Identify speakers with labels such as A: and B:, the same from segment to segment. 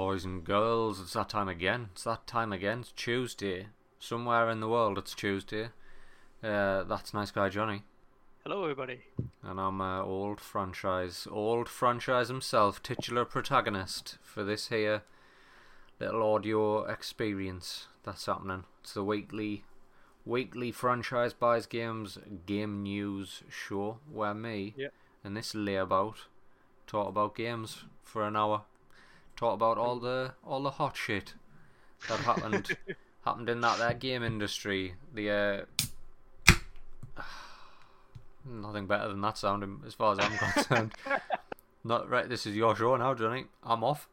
A: boys and girls. It's that time again. It's that time again. It's Tuesday. Somewhere in the world it's Tuesday. That's Nice Guy Johnny.
B: Hello, everybody.
A: And I'm old franchise himself, titular protagonist for this here little audio experience that's happening. It's the weekly franchise buys games game news show where me and this layabout talk about games for an hour. Talk about all the hot shit that happened in that game industry. The nothing better than that sounding as far as I'm concerned. Not right. This is your show now, Johnny. I'm off.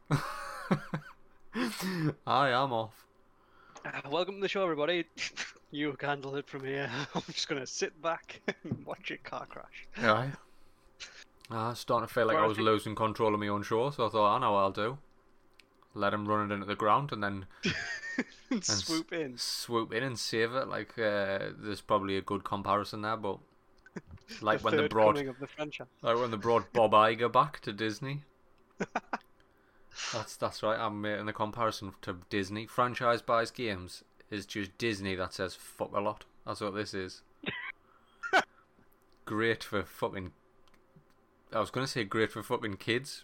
A: I am off.
B: Welcome to the show, everybody. You can handle it from here. I'm just gonna sit back and watch a car crash.
A: Aye. I was starting to feel like I was losing control of my own show, so I thought, I know what I'll do. Let him run it into the ground and then
B: swoop in
A: and save it. Like there's probably a good comparison there, but like
B: when they brought Bob
A: Iger back to Disney. That's right. I'm making the comparison to Disney. Franchise buys games is just Disney that says fuck a lot. That's what this is. Great for fucking. I was going to say great for fucking kids.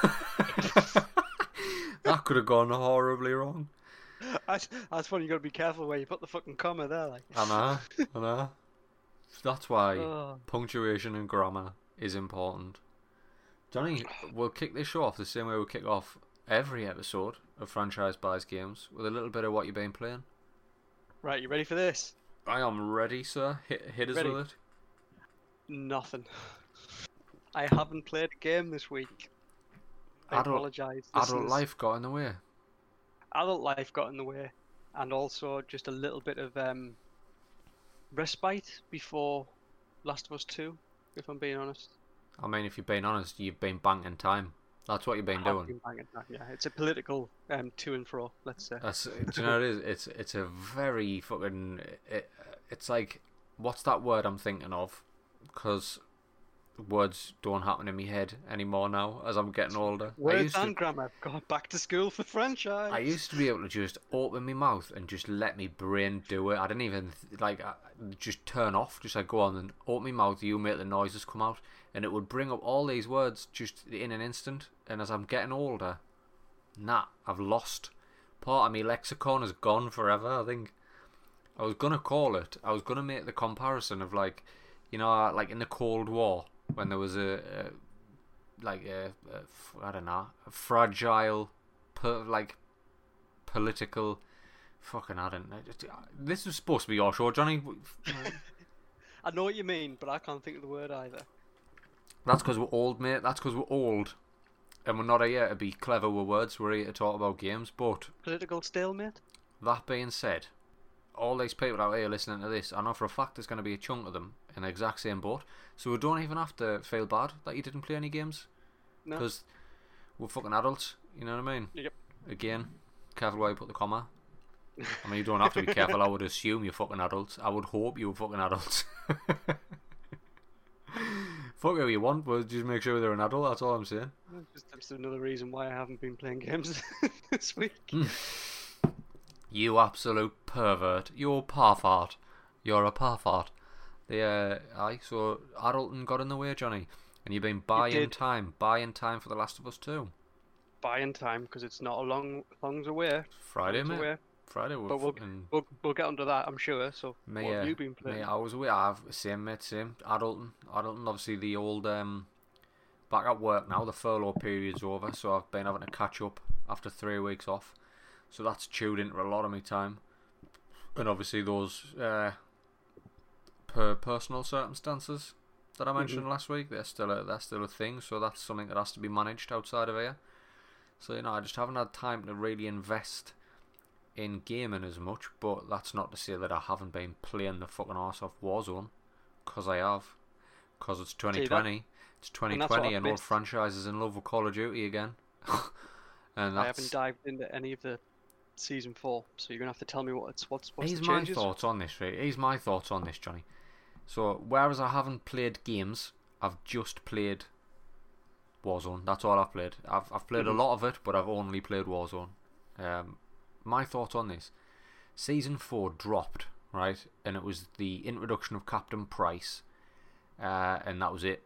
A: That could have gone horribly wrong.
B: That's when you got to be careful where you put the fucking comma there. Like.
A: I know. That's why punctuation and grammar is important. Johnny, we'll kick this show off the same way we kick off every episode of Franchise Buys Games with a little bit of what you've been playing. Right,
B: you ready for this?
A: I am ready, sir. Hit us with it.
B: Nothing. I haven't played a game this week. I apologise.
A: Adult life got in the way.
B: Adult life got in the way, and also just a little bit of respite before Last of Us 2, if I'm being honest.
A: I mean, if you're being honest, you've been banging time. That's what you've been doing.
B: Been banging time, yeah. It's a political to and fro, let's say.
A: Do you know what it is? It's a very fucking... It's like... What's that word I'm thinking of? Because words don't happen in my head anymore now as I'm getting older.
B: Words and grammar. Going back to school for franchise.
A: I used to be able to just open my mouth and just let my brain do it. I didn't even just turn off. Just like go on and open my mouth. You make the noises come out, and it would bring up all these words just in an instant. And as I'm getting older, I've lost. Part of my lexicon is gone forever. I think I was gonna call it. I was gonna make the comparison of like in the Cold War. When there was a fragile, political, fucking I don't know. This was supposed to be your show, Johnny.
B: I know what you mean, but I can't think of the word either.
A: That's because we're old, mate. That's because we're old, and we're not here to be clever with words. We're here to talk about games. But
B: political stalemate.
A: That being said, all these people out here listening to this, I know for a fact there's going to be a chunk of them in the exact same boat. So we don't even have to feel bad that you didn't play any games. No. Because we're fucking adults, you know what I mean?
B: Yep.
A: Again, careful where you put the comma. I mean, you don't have to be careful. I would assume you're fucking adults. I would hope you were fucking adults. Fuck who you want, but just make sure they're an adult, that's all I'm saying.
B: That's another reason why I haven't been playing games this week.
A: You absolute pervert. You're a parfart. You're a parfart. So Adulton got in the way, Johnny, and you've been buying time for The Last of Us 2.
B: Buying time because it's not a long's away.
A: Friday, mate. Friday,
B: but we'll get onto that, I'm sure. So what have you been playing?
A: I was away. Same. Adulton, obviously the old back at work now. The furlough period's over, so I've been having to catch up after 3 weeks off. So that's chewed into a lot of my time, and obviously those. Personal circumstances that I mentioned last week, they're still a thing, so that's something that has to be managed outside of here. So I just haven't had time to really invest in gaming as much, but that's not to say that I haven't been playing the fucking arse off Warzone, because I have, because it's 2020. It's 2020 and old franchises in love with Call of Duty again. And
B: I haven't dived into any of the Season 4, so you're gonna have to tell me what's
A: Here's
B: the
A: my
B: changes.
A: thoughts on this, right? Here's my thoughts on this, Johnny. So, whereas I haven't played games, I've just played Warzone. That's all I've played. I've played a lot of it, but I've only played Warzone. My thoughts on this: Season 4 dropped, right, and it was the introduction of Captain Price, and that was it.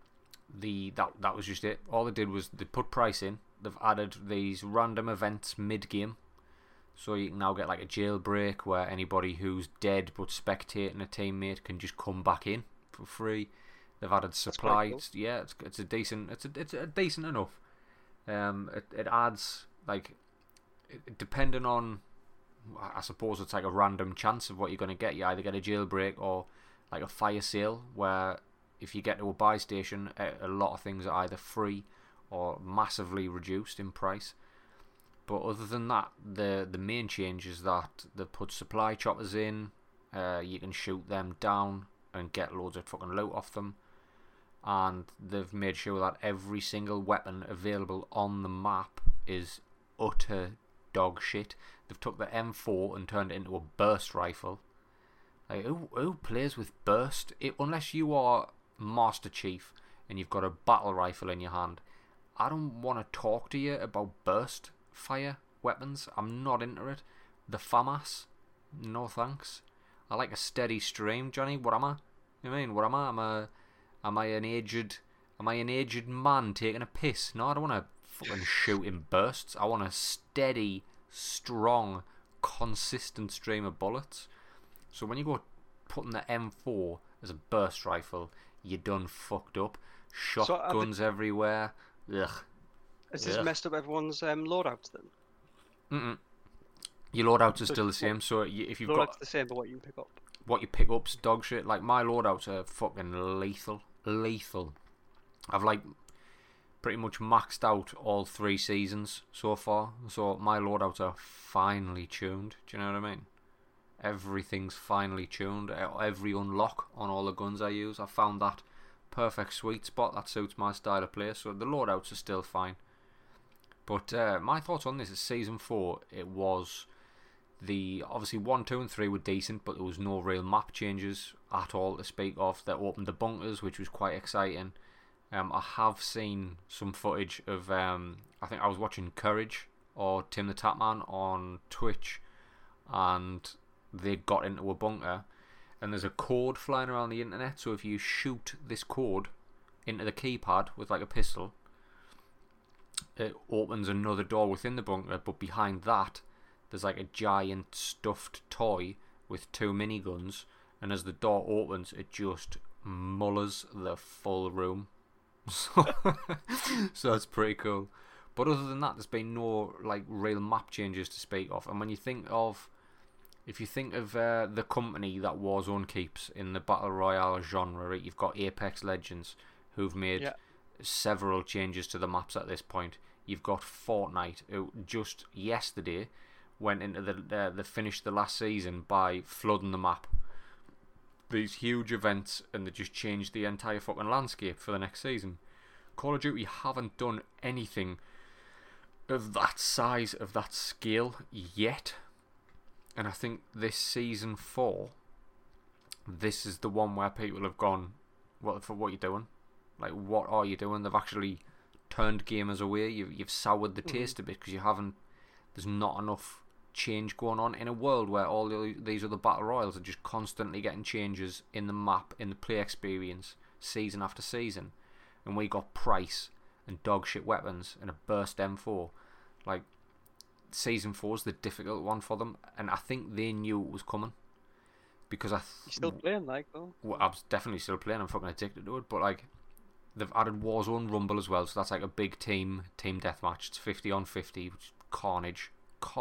A: That was just it. All they did was they put Price in. They've added these random events mid-game, so you can now get like a jailbreak where anybody who's dead but spectating a teammate can just come back in for free. They've added supply. Cool. Yeah, it's a decent. It's a decent enough. It adds like, depending on, I suppose it's like a random chance of what you're going to get. You either get a jailbreak or like a fire sale, where if you get to a buy station, a lot of things are either free or massively reduced in price. But other than that, the main change is that they put supply choppers in. You can shoot them down and get loads of fucking loot off them. And they've made sure that every single weapon available on the map is utter dog shit. They've took the M4 and turned it into a burst rifle. Like, who plays with burst? Unless you are Master Chief and you've got a battle rifle in your hand, I don't want to talk to you about burst fire weapons. I'm not into it. The FAMAS, no thanks. I like a steady stream, Johnny. What am I? You mean, what am I? Am I an aged man taking a piss? No, I don't want to fucking shoot in bursts. I want a steady, strong, consistent stream of bullets. So when you go putting the M4 as a burst rifle, you're done fucked up. Shotguns everywhere. Ugh.
B: Has this messed up everyone's loadouts then?
A: Your loadouts are still the same. So if you've got
B: the same, but what you pick up.
A: What you pick up's dog shit. Like, my loadouts are fucking lethal. I've like pretty much maxed out all 3 seasons so far. So my loadouts are finely tuned. Do you know what I mean? Everything's finely tuned. Every unlock on all the guns I use, I found that perfect sweet spot that suits my style of play. So the loadouts are still fine. But my thoughts on this is Season 4, it was obviously 1, 2 and 3 were decent, but there was no real map changes at all to speak of. They opened the bunkers, which was quite exciting. I have seen some footage of, I think I was watching Courage or Tim the Tapman on Twitch, and they got into a bunker, and there's a code flying around the internet, so if you shoot this code into the keypad with like a pistol, it opens another door within the bunker, but behind that there's like a giant stuffed toy with 2 miniguns, and as the door opens it just mullers the full room. So that's pretty cool. But other than that, there's been no like real map changes to speak of. And when you think of, if you think of the company that Warzone keeps in the Battle Royale genre, right, you've got Apex Legends, who've made several changes to the maps at this point. You've got Fortnite, who just yesterday went into they finished the last season by flooding the map. These huge events, and they just changed the entire fucking landscape for the next season. Call of Duty haven't done anything of that size, of that scale yet. And I think this Season 4, this is the one where people have gone, what are you doing? Like, what are you doing? They've actually turned gamers away. You've soured the taste a bit, because there's not enough change going on in a world where all these other battle royals are just constantly getting changes in the map, in the play experience, season after season, and we got Price and dog shit weapons and a burst M4. Like, Season 4 is the difficult one for them, and I think they knew it was coming, because you're
B: still playing, like, though?
A: Well, I'm definitely still playing. I'm fucking addicted to it, but like, they've added Warzone Rumble as well, so that's like a big team deathmatch. It's 50 on 50, which is carnage.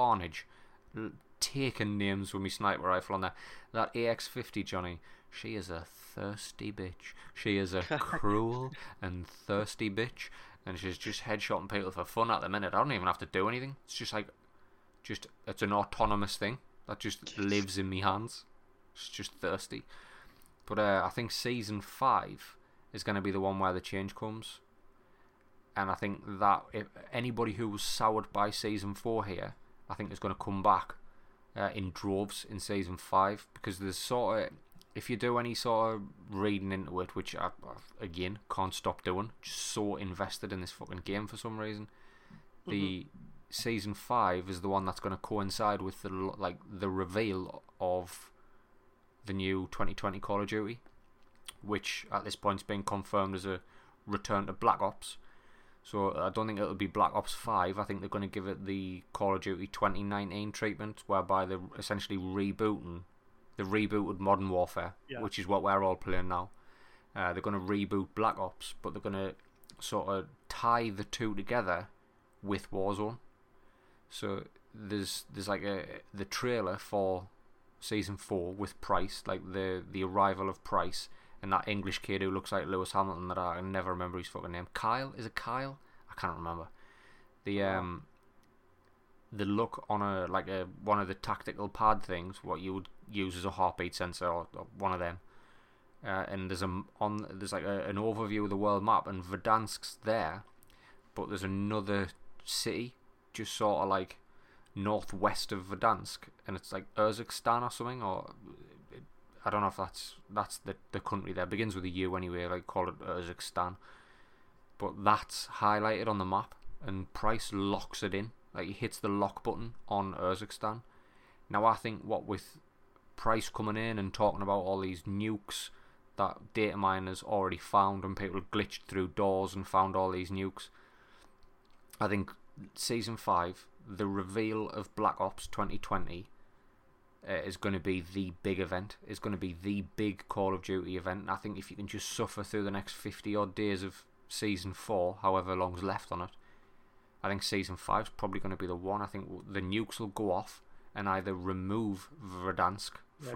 A: Taking names with my sniper rifle on there. That AX-50, Johnny, she is a thirsty bitch. She is a cruel and thirsty bitch, and she's just headshotting people for fun at the minute. I don't even have to do anything. It's just like, it's an autonomous thing that just lives in me hands. It's just thirsty. But I think Season 5 is going to be the one where the change comes, and I think that if anybody who was soured by Season 4 here, I think is going to come back in droves in Season 5, because there's sort of, if you do any sort of reading into it, which I again can't stop doing, just so invested in this fucking game for some reason. The season 5 is the one that's going to coincide with the reveal of the new 2020 Call of Duty, which at this point has been confirmed as a return to Black Ops. So I don't think it'll be Black Ops 5. I think they're going to give it the Call of Duty 2019 treatment, whereby they're essentially rebooting the rebooted Modern Warfare, which is what we're all playing now. They're going to reboot Black Ops, but they're going to sort of tie the two together with Warzone. So there's like the trailer for season 4 with Price, like the arrival of Price, and that English kid who looks like Lewis Hamilton that I can never remember his fucking name. Kyle? Is it Kyle? I can't remember. The look on one of the tactical pad things, what you would use as a heartbeat sensor, or one of them. And there's an overview of the world map, and Verdansk's there, but there's another city just sort of like northwest of Verdansk, and it's like Urzikstan or something, or I don't know if that's the country there. It begins with a U anyway, like call it Urzikstan. But that's highlighted on the map, and Price locks it in. Like he hits the lock button on Urzikstan. Now I think what with Price coming in and talking about all these nukes that data miners already found, and people glitched through doors and found all these nukes, I think season 5, the reveal of Black Ops 2020, is going to be the big event. It's going to be the big Call of Duty event. And I think if you can just suffer through the next 50 odd days of season 4, however long's left on it, I think season 5 is probably going to be the one. I think the nukes will go off and either remove Verdansk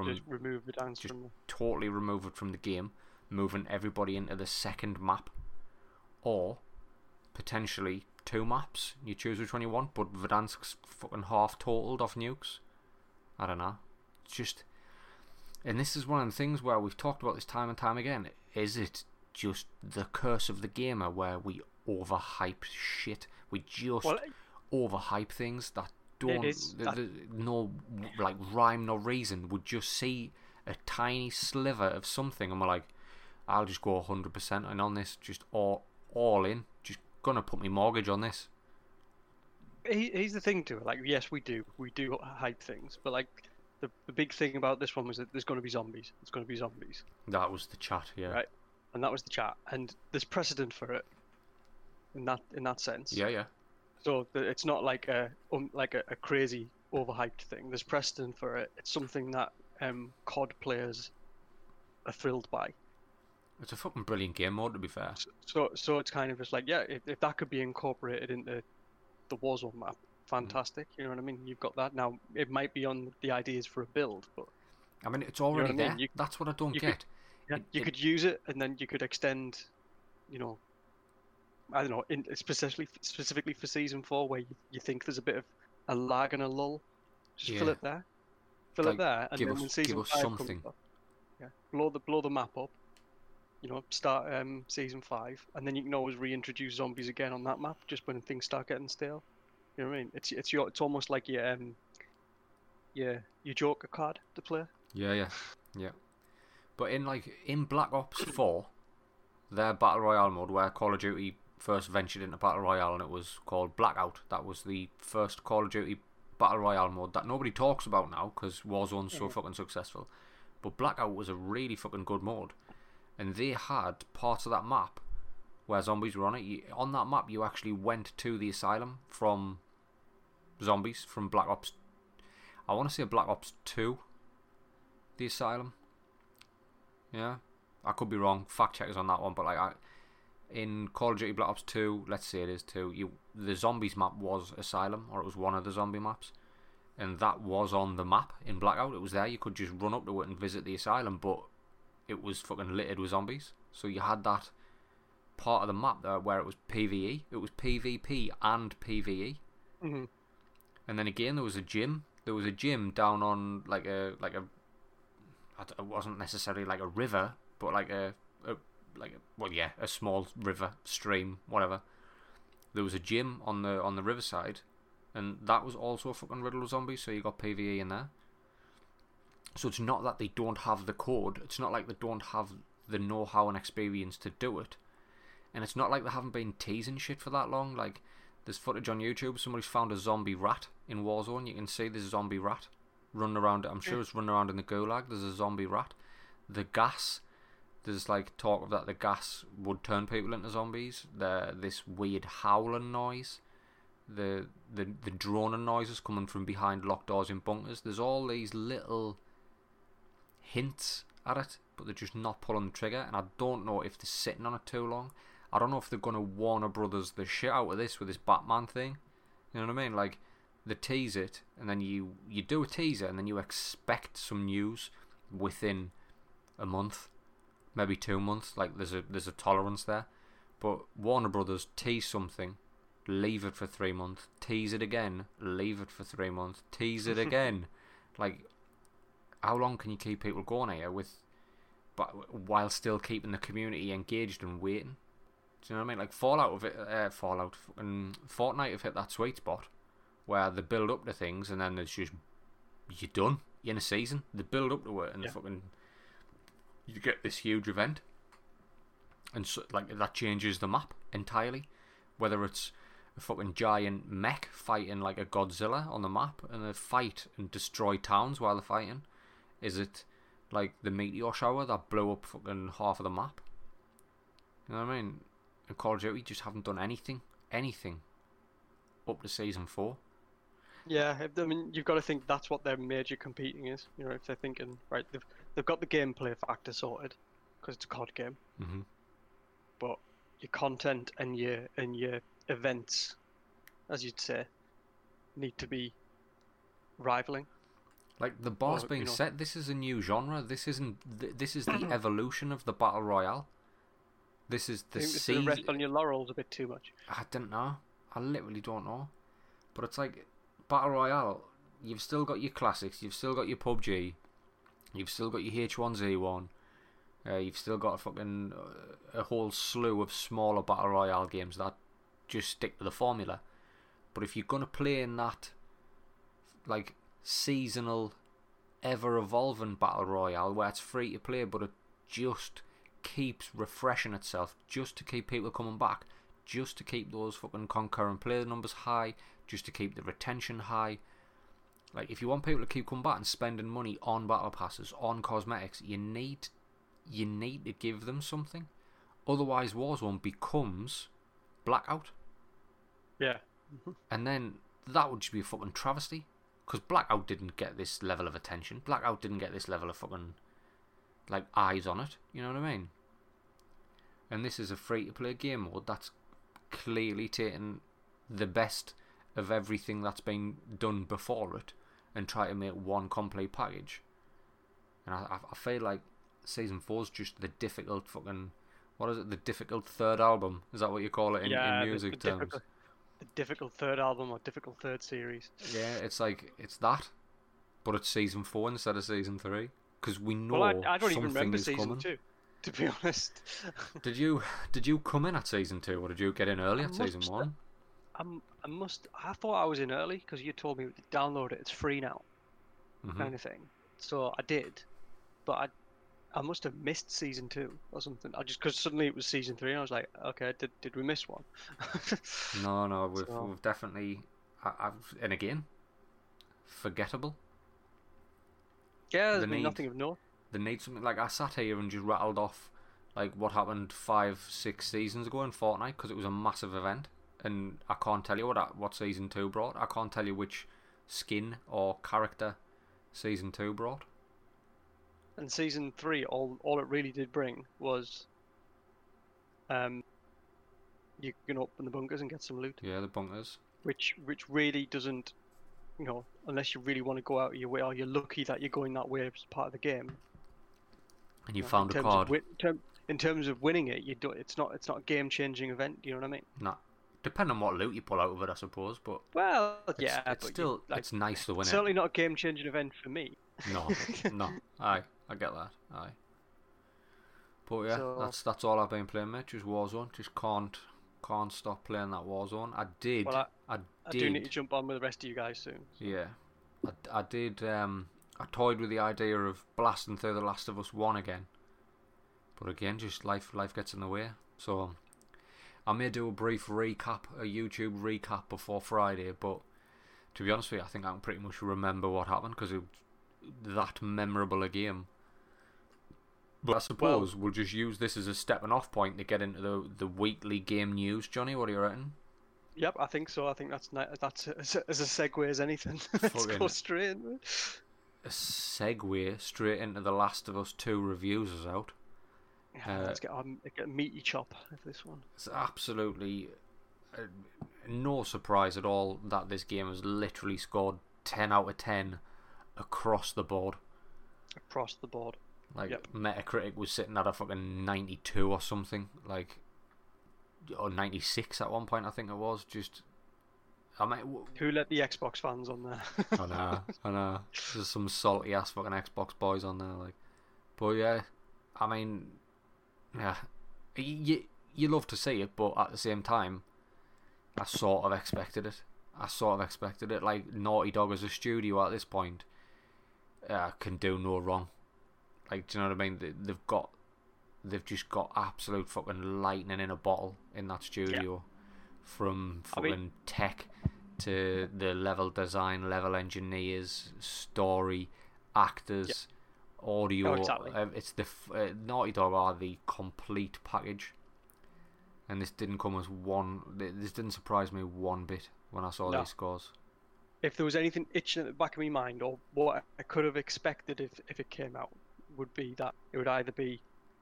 A: totally remove it from the game, moving everybody into the second map, or potentially 2 maps. You choose which one you want, but Verdansk's fucking half totaled off nukes. I don't know. It's just, and this is one of the things where we've talked about this time and time again. Is it just the curse of the gamer where we overhype shit? We just overhype things that don't no like rhyme nor reason. We just see a tiny sliver of something and we're like, I'll just go 100% and on this, just all in, just gonna put my mortgage on this.
B: Here's the thing to it. Like, yes, we do hype things, but like the big thing about this one was that there's going to be zombies. It's going to be zombies.
A: That was the chat, yeah.
B: Right, and that was the chat, and there's precedent for it. In that sense.
A: Yeah.
B: So it's not like a crazy overhyped thing. There's precedent for it. It's something that COD players are thrilled by.
A: It's a fucking brilliant game mode, to be fair.
B: So it's kind of just like, yeah, if that could be incorporated into the Warzone map, fantastic. You know what I mean? You've got that now. It might be on the ideas for a build, but
A: I mean, it's already there. That's what I don't get.
B: You could use it, and then you could extend. You know, I don't know, specifically for season 4, where you think there's a bit of a lag and a lull. Just fill it there, it there, and then when season 5
A: something.
B: comes up, blow the map up. You know, start season 5, and then you can always reintroduce zombies again on that map just when things start getting stale. You know what I mean? It's almost like your Joker card to play.
A: Yeah. But in Black Ops 4, their battle royale mode, where Call of Duty first ventured into battle royale, and it was called Blackout. That was the first Call of Duty battle royale mode that nobody talks about now because Warzone's so fucking successful. But Blackout was a really fucking good mode. And they had parts of that map where zombies were on it. On that map, you actually went to the asylum from zombies from Black Ops. I want to say Black Ops 2. The asylum. Yeah, I could be wrong. Fact checkers on that one, but in Call of Duty Black Ops 2, let's say it is 2. The zombies map was asylum, or it was one of the zombie maps, and that was on the map in Blackout. It was there. You could just run up to it and visit the asylum, but it was fucking littered with zombies. So you had that part of the map there where it was PvE. It was PvP and PvE.
B: Mm-hmm.
A: And then again, there was a gym. There was a gym down on it wasn't necessarily like a river, but a small river, stream, whatever. There was a gym on the riverside, and that was also fucking riddled with zombies. So you got PvE in there. So it's not that they don't have the code. It's not like they don't have the know-how and experience to do it. And it's not like they haven't been teasing shit for that long. Like, there's footage on YouTube. Somebody's found a zombie rat in Warzone. You can see this zombie rat running around. I'm sure it's running around in the Gulag. There's a zombie rat. The gas, there's like talk of that the gas would turn people into zombies. This weird howling noise. The droning noises coming from behind locked doors in bunkers. There's all these little hints at it, but they're just not pulling the trigger. And I don't know if they're sitting on it too long. I don't know if they're going to Warner Brothers the shit out of this with this Batman thing. You know what I mean? Like, they tease it, and then you do a teaser, and then you expect some news within a month, maybe 2 months. Like, there's a tolerance there. But Warner Brothers tease something, leave it for 3 months, tease it again, leave it for 3 months, tease it again. Like, how long can you keep people going here while still keeping the community engaged and waiting? Do you know what I mean? Like, Fortnite have hit that sweet spot where they build up to things and then it's just, you're done. You're in a season. They build up to it and you get this huge event. And so, like, that changes the map entirely. Whether it's a fucking giant mech fighting like a Godzilla on the map and they fight and destroy towns while they're fighting. Is it like the meteor shower that blew up fucking half of the map? You know what I mean? And Call of Duty just haven't done anything up to season 4.
B: Yeah, I mean, you've got to think that's what their major competing is. You know, if they're thinking, right, they've got the gameplay factor sorted because it's a COD game, but your content and your events, as you'd say, need to be rivaling.
A: Like, the bar's being set. This is a new genre. This isn't. This is the evolution of the battle royale. This is the
B: season. Rest on your laurels a bit too much.
A: I don't know. I literally don't know. But it's like battle royale. You've still got your classics. You've still got your PUBG. You've still got your H1Z1. You've still got a whole slew of smaller battle royale games that just stick to the formula. But if you're gonna play in that, like, seasonal, ever evolving battle royale where it's free to play, but it just keeps refreshing itself, just to keep people coming back, just to keep those fucking concurrent player numbers high, just to keep the retention high. Like, if you want people to keep coming back and spending money on battle passes, on cosmetics, you need to give them something. Otherwise, Warzone becomes Blackout. Yeah. And then that would just be a fucking travesty. Because Blackout didn't get this level of attention. Blackout didn't get this level of fucking, like, eyes on it. You know what I mean? And this is a free-to-play game mode that's clearly taken the best of everything that's been done before it and try to make one complete package. And I feel like Season 4 is just the difficult fucking... What is it? The difficult third album? Is that what you call it in music terms?
B: The difficult third album or difficult third series.
A: Yeah, it's like, it's that, but it's Season 4 instead of Season 3. Because we know
B: I don't even remember
A: is
B: Season
A: coming.
B: 2, to be honest.
A: Did you come in at Season 2, or did you get in early at Season 1?
B: I thought I was in early, because you told me to download it, it's free now, kind of thing. So I did, but I must have missed Season 2 or something. Because suddenly it was Season 3 and I was like, okay, did we miss one?
A: No, we've definitely... and again, forgettable.
B: Yeah, there's been nothing of note.
A: They need something. Like, I sat here and just rattled off like what happened 5-6 seasons ago in Fortnite, because it was a massive event, and I can't tell you what Season 2 brought. I can't tell you which skin or character Season 2 brought.
B: And Season 3, all it really did bring was you can open the bunkers and get some loot.
A: Yeah, the bunkers.
B: Which really doesn't, unless you really want to go out of your way, or you're lucky that you're going that way as part of the game.
A: And you found a card.
B: In terms of winning it, it's not a game-changing event. Do you know what I mean?
A: Nah. Depending on what loot you pull out of it, I suppose. But
B: it's
A: still it's nice to win it.
B: Certainly not a game-changing event for me.
A: No. I get that. Aye. But yeah, so, that's all I've been playing, mate. Just Warzone. Just can't stop playing that Warzone. I did.
B: I do need to jump on with the rest of you guys soon. So.
A: Yeah, I did I toyed with the idea of blasting through The Last of Us 1 again. But again, just life gets in the way. So I may do a brief recap, a YouTube recap before Friday, but to be honest with you, I think I can pretty much remember what happened because it was that memorable a game. But I suppose we'll just use this as a stepping off point to get into the weekly game news. Johnny, what do you reckon?
B: Yep, I think so. I think that's as a segue as anything. Let's go straight into it.
A: A segue straight into The Last of Us 2 reviews is out.
B: Yeah, let's get a meaty chop of this one.
A: It's absolutely no surprise at all that this game has literally scored 10 out of 10 across the board.
B: Across the board.
A: Like, Metacritic was sitting at a fucking 92 or something. Like, or 96 at one point, I think it was. Just, I mean,
B: who let the Xbox fans on there?
A: I know. There's some salty ass fucking Xbox boys on there, like. But yeah, I mean, yeah, you love to see it, but at the same time, I sort of expected it. Like, Naughty Dog as a studio at this point can do no wrong. Like, do you know what I mean? They've just got absolute fucking lightning in a bottle in that studio. From fucking tech to the level design, level engineers, story, actors, audio.
B: Oh, exactly.
A: It's the Naughty Dog are the complete package. And this didn't come as one. This didn't surprise me one bit when I saw these scores. If
B: there was anything itching at the back of my mind, or what I could have expected if it came out, would be that it would either be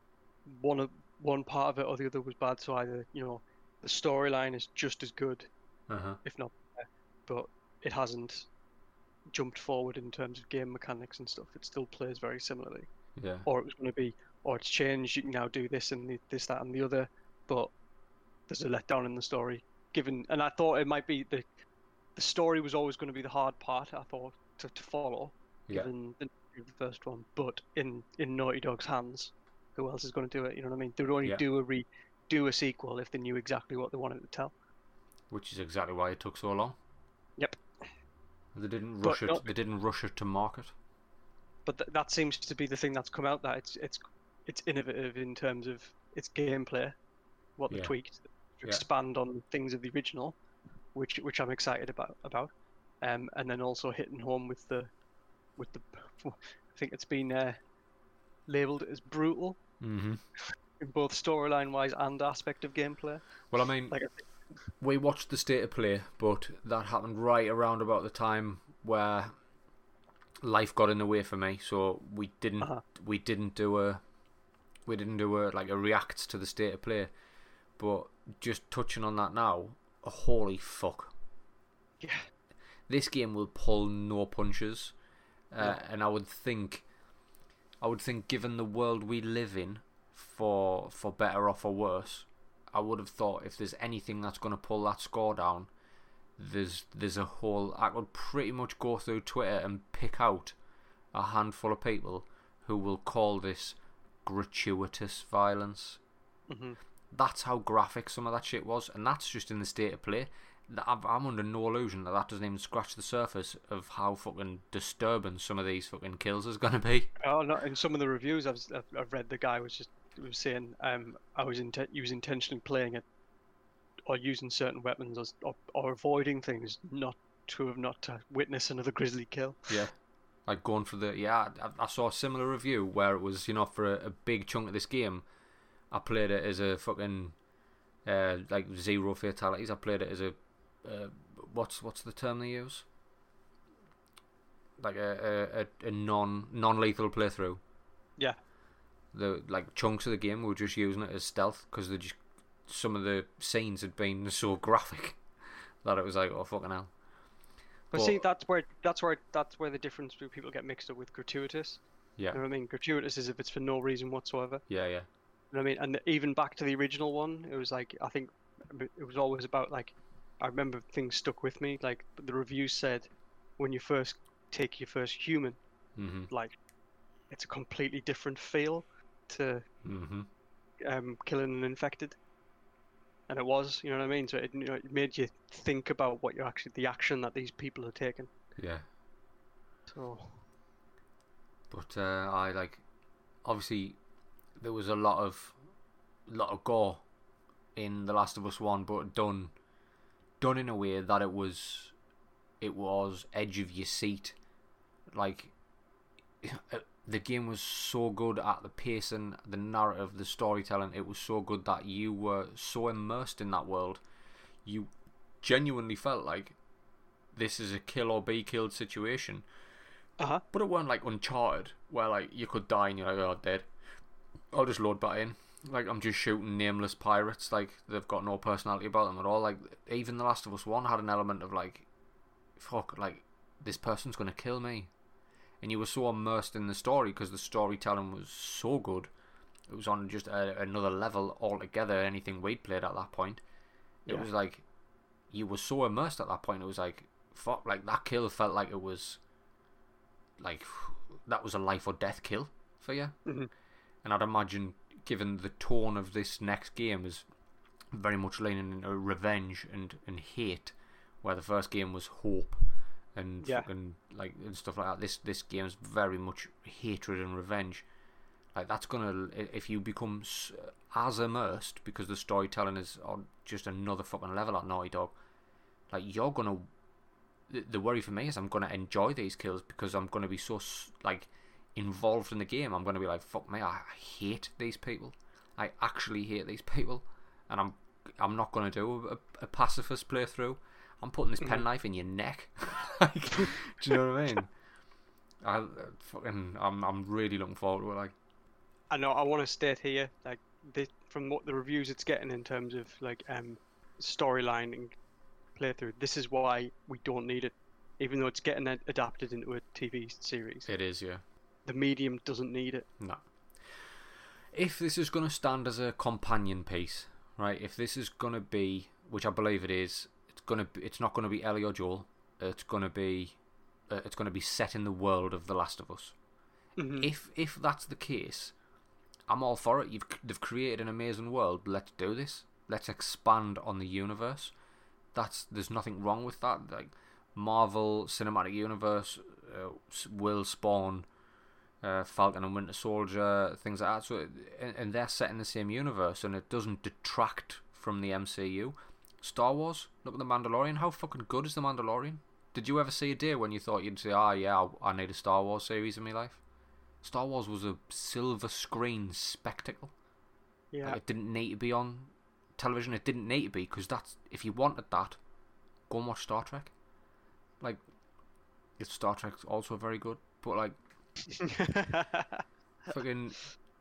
B: one part of it or the other was bad. So either, you know, the storyline is just as good, if not better, but it hasn't jumped forward in terms of game mechanics and stuff. It still plays very similarly.
A: Yeah.
B: Or it was going to be, or it's changed. You can now do this and this, that, and the other, but there's a letdown in the story. And I thought it might be the story was always going to be the hard part. I thought to follow, given the first one, but in Naughty Dog's hands, who else is going to do it? You know what I mean? They would only do a sequel if they knew exactly what they wanted to tell. Which is exactly why it took so long. Yep. They didn't rush it. They didn't rush it to market. But that seems to be the thing that's come out. That it's innovative in terms of its gameplay, what they tweaked to expand on things of the original, which I'm excited about. And then also hitting home with the I think it's been labelled as brutal in both storyline wise and aspect of gameplay. Well, I mean, we watched the state of play, but that happened right around about the time where life got in the way for me, so we didn't do a like a react to the state of play. But just touching on that now, holy fuck. Yeah. This game will pull no punches. And I would think, given the world we live in, for better or for worse, I would have thought if there's anything that's going to pull that score down, there's a whole. I could pretty much go through Twitter and pick out a handful of people who will call this gratuitous violence. That's how graphic some of that shit was, and that's just in the state of play. I'm under no illusion that doesn't even scratch the surface of how fucking disturbing some of these fucking kills is going to be. Oh no! In some of the reviews I've read, the guy was saying he was intentionally playing it or using certain weapons or avoiding things not to witness another grisly kill. Yeah, like going for the I saw a similar review where it was, you know, for a big chunk of this game, I played it as a fucking like zero fatalities. I played it as a what's the term they use? Like a non-lethal playthrough. Yeah. The like chunks of the game we were just using it as stealth because some of the scenes had been so graphic that it was like, oh fucking hell. But see, that's where the difference between people get mixed up with gratuitous. Yeah. You know what I mean? Gratuitous is if it's for no reason whatsoever. Yeah, yeah. You know what I mean? And even back to the original one, it was like, I think it was always about like, I remember things stuck with me. Like the reviews said, when you first take your first human, like it's a completely different feel to killing an infected. And it was, you know what I mean? So it made you think about what the action that these people are taking. Yeah. So.
A: But I like, obviously, there was a lot of gore in The Last of Us 1, but done in a way that it was edge of your seat. Like, the game was so good at the pacing, the narrative, the storytelling. It was so good that you were so immersed in that world. You genuinely felt like this is a kill or be killed situation. But it weren't like Uncharted, where like you could die and you're like, oh, dead. I'll just load back in. Like, I'm just shooting nameless pirates. Like, they've got no personality about them at all. Like, even The Last of Us 1 had an element of like, fuck, like, this person's gonna kill me. And you were so immersed in the story because the storytelling was so good. It was on just another level altogether. Anything we'd played at that point, it was like you were so immersed at that point. It was like, fuck, like that kill felt like it was like that was a life or death kill for you.
B: Mm-hmm.
A: And I'd imagine, given the tone of this next game is very much leaning into revenge and hate, where the first game was hope and fucking like and stuff like that. This game is very much hatred and revenge. Like, that's gonna, if you become as immersed, because the storytelling is on just another fucking level at Naughty Dog. Like, you're gonna. The worry for me is I'm gonna enjoy these kills because I'm gonna be so like involved in the game. I'm gonna be like, fuck me, I hate these people. I actually hate these people, and I'm not gonna do a pacifist playthrough. I'm putting this penknife in your neck. Like, do you know what I mean? I'm really looking forward to it. Like,
B: I know. I want to state here, like, from what the reviews it's getting in terms of like storyline and playthrough, this is why we don't need it, even though it's getting adapted into a TV series.
A: It is, yeah.
B: The medium doesn't need it.
A: No. If this is going to stand as a companion piece, right? If this is going to be, which I believe it is, it's not going to be Ellie or Joel. It's going to be set in the world of The Last of Us.
B: Mm-hmm.
A: If that's the case, I'm all for it. They've created an amazing world. Let's do this. Let's expand on the universe. There's nothing wrong with that. Like, Marvel Cinematic Universe will spawn Falcon and Winter Soldier, things like that. So, and they're set in the same universe, and it doesn't detract from the MCU. Star Wars, look at The Mandalorian. How fucking good is The Mandalorian? Did you ever see a day when you thought you'd say, I need a Star Wars series in my life? Star Wars was a silver screen spectacle.
B: Yeah.
A: Like, it didn't need to be on television. It didn't need to be, because that's, if you wanted that, go and watch Star Trek. Like, Star Trek's also very good, but like, fucking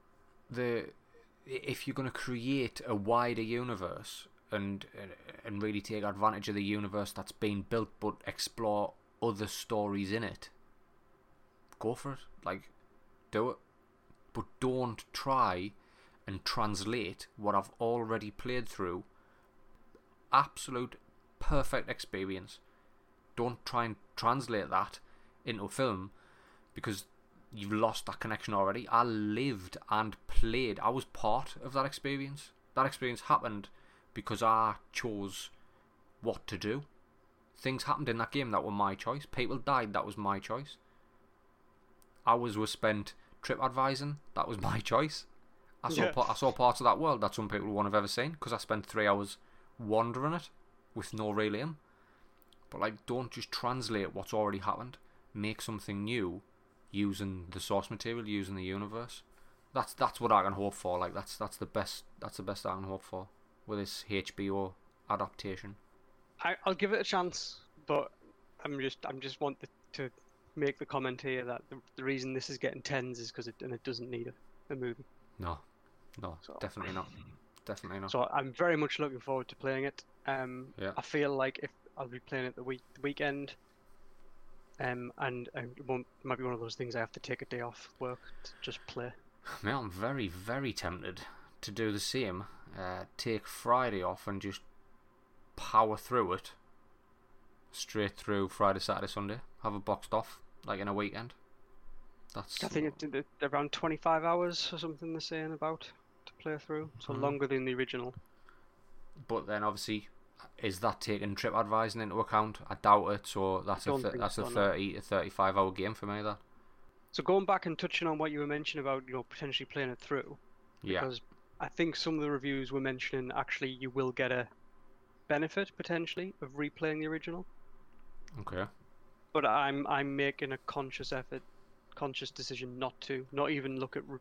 A: if you're gonna create a wider universe and really take advantage of the universe that's been built, but explore other stories in it, go for it. Like, do it, but don't try and translate what I've already played through. Absolute perfect experience. Don't try and translate that into a film, because you've lost that connection already. I lived and played. I was part of that experience. That experience happened because I chose what to do. Things happened in that game that were my choice. People died, that was my choice. Hours were spent trip advising, that was my choice. I saw parts of that world that some people won't have ever seen, because I spent 3 hours wandering it with no real aim. But like, don't just translate what's already happened. Make something new using the source material, using the universe. That's what I can hope for. Like, that's the best I can hope for with this HBO adaptation.
B: I'll give it a chance, but I'm just want to make the comment here that the reason this is getting tens is because it doesn't need a movie.
A: No, so, definitely not. Definitely not.
B: So I'm very much looking forward to playing it.
A: Yeah.
B: I feel like if I'll be playing it the weekend, and it might be one of those things I have to take a day off work to just play.
A: Man, I'm very, very tempted to do the same. Take Friday off and just power through it. Straight through Friday, Saturday, Sunday. Have it boxed off, like in a weekend. I
B: think it's around 25 hours or something they're saying about to play through. So longer than the original.
A: But then obviously, is that taking trip advising into account? I doubt it. So that's a 30 to 35 hour game for me. That.
B: So going back and touching on what you were mentioning about, potentially playing it through,
A: Yeah.
B: because I think some of the reviews were mentioning actually you will get a benefit potentially of replaying the original.
A: Okay.
B: But I'm making a conscious decision not even look at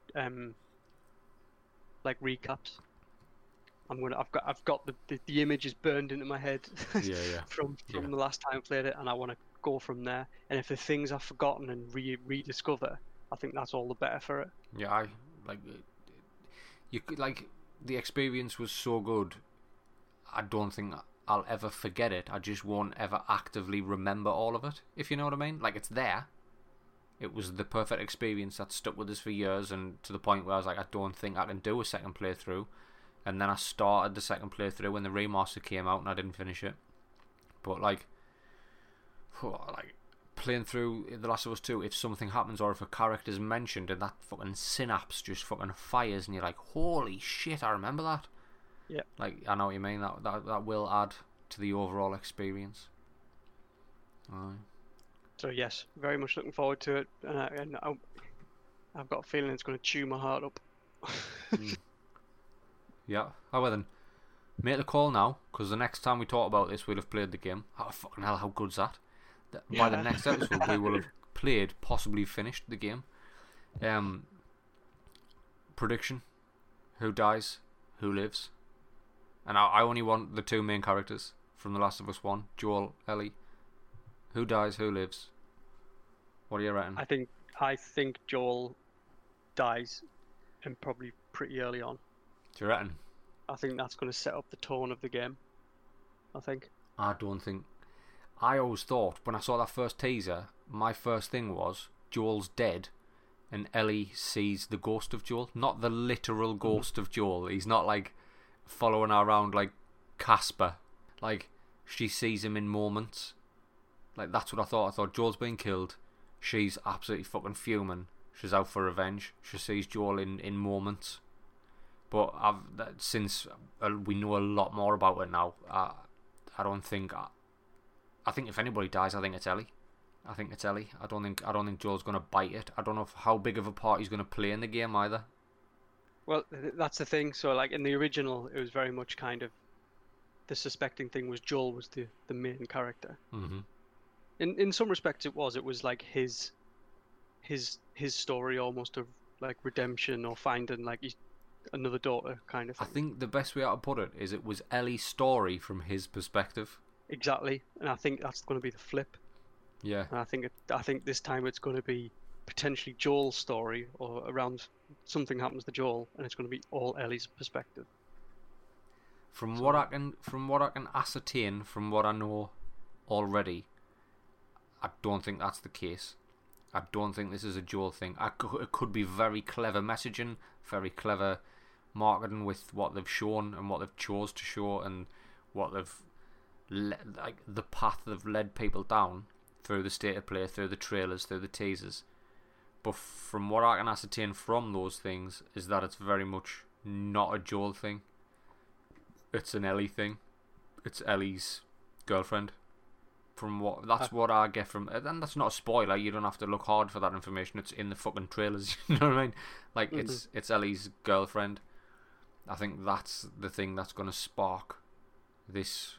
B: like recaps. I've got the images burned into my head
A: Yeah, yeah,
B: from
A: yeah,
B: the last time I played it, and I want to go from there. And if the things I've forgotten and rediscover, I think that's all the better for it.
A: yeah. I like you. Like the experience was so good. I don't think I'll ever forget it. I just won't ever actively remember all of it. If you know what I mean. Like it's there. It was the perfect experience that stuck with us for years, and to the point where I was like, I don't think I can do a second playthrough. And then I started the second playthrough when the remaster came out, and I didn't finish it. But like playing through The Last of Us 2, if something happens or if a character's mentioned and that fucking synapse just fucking fires, and you're like, holy shit, I remember that.
B: Yeah.
A: Like, I know what you mean. That will add to the overall experience.
B: So yes, very much looking forward to it, and I've got a feeling it's going to chew my heart up.
A: Yeah. Oh, well then, make the call now, because the next time we talk about this, we'll have played the game. Oh, fucking hell, how good's that? By the next episode, we will have played, possibly finished the game. Prediction: who dies, who lives? And I only want the two main characters from The Last of Us 1, Joel, Ellie. Who dies, who lives? What do you reckon?
B: I think Joel dies, and probably pretty early on.
A: Do you reckon?
B: I think that's going to set up the tone of the game. I think.
A: I don't think. I always thought when I saw that first teaser, my first thing was Joel's dead, and Ellie sees the ghost of Joel, not the literal ghost of Joel. He's not like following her around like Casper. Like she sees him in moments. Like that's what I thought. I thought Joel's been killed. She's absolutely fucking fuming. She's out for revenge. She sees Joel in moments. But since we know a lot more about it now, I don't think. I think if anybody dies, I think it's Ellie. I think it's Ellie. I don't think Joel's gonna bite it. I don't know how big of a part he's gonna play in the game either.
B: Well, that's the thing. So, like in the original, it was very much kind of the suspecting thing was Joel was the main character.
A: Mm-hmm.
B: In some respects, it was like his story almost of like redemption or finding like another daughter kind of thing.
A: I think the best way I could put it is it was Ellie's story from his perspective.
B: Exactly, and I think that's going to be the flip.
A: Yeah.
B: And I think this time it's going to be potentially Joel's story, or around something happens to Joel, and it's going to be all Ellie's perspective.
A: From what I can ascertain, from what I know already, I don't think that's the case. I don't think this is a Joel thing. It could be very clever messaging, very clever marketing with what they've shown and what they've chose to show, and what they've like the path they've led people down through the state of play, through the trailers, through the teasers. But from what I can ascertain from those things is that it's very much not a Joel thing. It's an Ellie thing. It's Ellie's girlfriend. That's what I get from it, and that's not a spoiler. You don't have to look hard for that information. It's in the fucking trailers. You know what I mean? Like it's Ellie's girlfriend. I think that's the thing that's going to spark this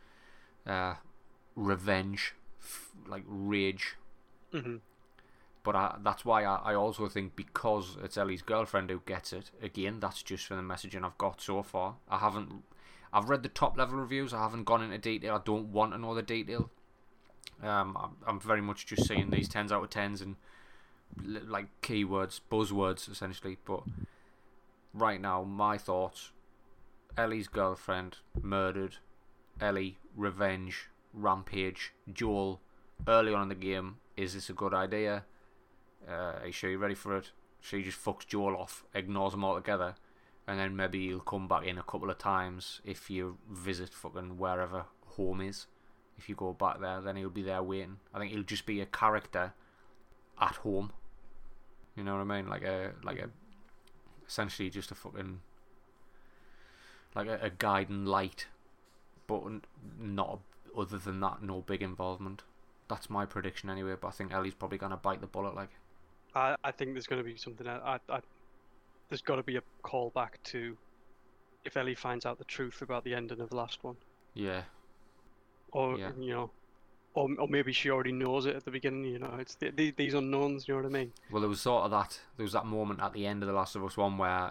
A: revenge, like rage.
B: Mm-hmm.
A: But that's why I also think, because it's Ellie's girlfriend who gets it. Again, that's just from the messaging I've got so far. I've read the top level reviews. I haven't gone into detail. I don't want to know the detail. I'm very much just seeing these 10s out of 10s and like keywords, buzzwords essentially. But right now, my thoughts: Ellie's girlfriend murdered, Ellie revenge, rampage, Joel early on in the game. Is this a good idea? Are you sure you're ready for it? She just fucks Joel off, ignores him altogether, and then maybe he'll come back in a couple of times if you visit fucking wherever home is. If you go back there, then he'll be there waiting. I think he'll just be a character at home. You know what I mean? Like a essentially just a fucking like a guiding light, but not other than that, no big involvement. That's my prediction anyway. But I think Ellie's probably gonna bite the bullet. Like,
B: I think there's going to be something. There's got to be a callback to if Ellie finds out the truth about the ending of the last one,
A: Yeah.
B: or
A: Yeah.
B: or maybe she already knows it at the beginning. It's these unknowns. You know what I mean?
A: Well, there was sort of that. There was that moment at the end of The Last of Us One where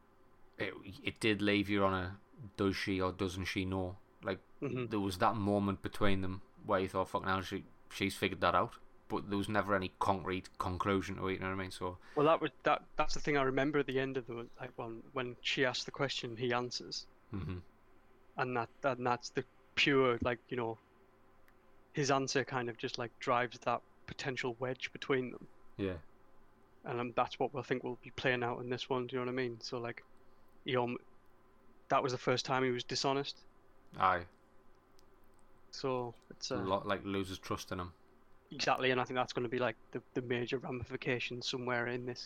A: it did leave you on a does she or doesn't she know? Like there was that moment between them where you thought, fucking hell, she's figured that out. But there was never any concrete conclusion to it. You know what I mean? So.
B: Well, that's the thing I remember at the end of the when she asks the question, he answers, and that's the pure his answer kind of just like drives that potential wedge between them.
A: Yeah.
B: And that's what I think we'll be playing out in this one. Do you know what I mean? So like, that was the first time he was dishonest.
A: Aye.
B: So it's
A: a lot like loses trust in him.
B: Exactly, and I think that's going to be like the major ramifications somewhere in this.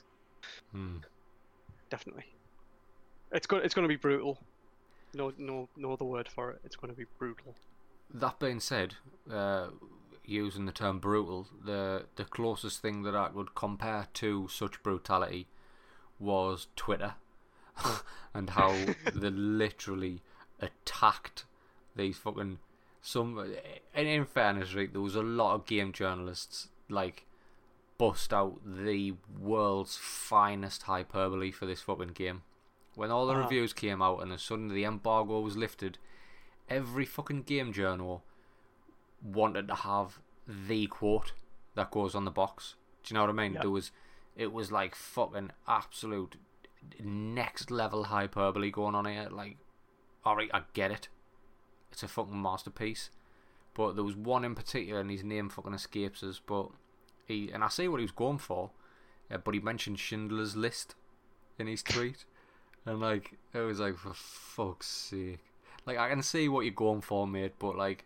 B: Definitely. It's going to be brutal. No other word for it. It's going to be brutal.
A: That being said, using the term brutal, the closest thing that I would compare to such brutality was Twitter, and how they literally attacked these fucking and in fairness, right, there was a lot of game journalists like bust out the world's finest hyperbole for this fucking game. When all the reviews came out and then suddenly the embargo was lifted, every fucking game journal wanted to have the quote that goes on the box. Do you know what I mean? Yep. It was like fucking absolute next level hyperbole going on here. Like, alright, I get it. It's a fucking masterpiece. But there was one in particular, and his name fucking escapes us, but and I see what he was going for, but he mentioned Schindler's List in his tweet. And like, it was like, for fuck's sake. Like, I can see what you're going for, mate, but like,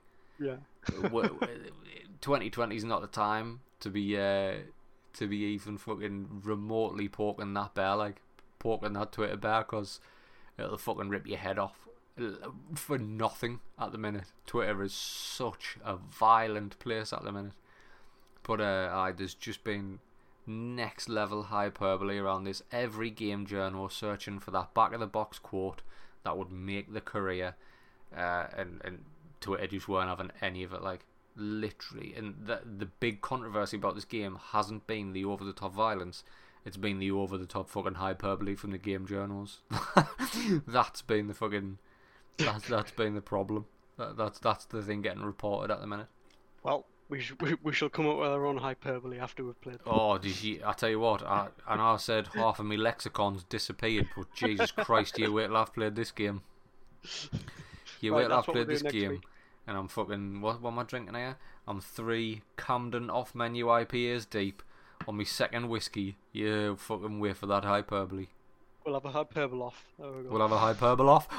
A: 2020 is not the time to be even fucking remotely poking that bear, like poking that Twitter bear, because it'll fucking rip your head off for nothing at the minute. Twitter is such a violent place at the minute. But there's just been next level hyperbole around this. Every game journal searching for that back of the box quote that would make the career, and Twitter just weren't having any of it, like literally. And the big controversy about this game hasn't been the over the top violence, it's been the over the top fucking hyperbole from the game journals. That's been the fucking that's been the problem. That's the thing getting reported at the minute.
B: Well, we shall come up with our own hyperbole after we've played.
A: Oh, I tell you what, I know I said half of my lexicons disappeared, but Jesus Christ, you wait till I've played this game. You wait till I've played this game, week. And I'm fucking, what am I drinking here? I'm 3 Camden off-menu IPAs deep on my second whiskey. You fucking wait for that hyperbole.
B: We'll have a hyperbole off. There we go.
A: We'll have a hyperbole off.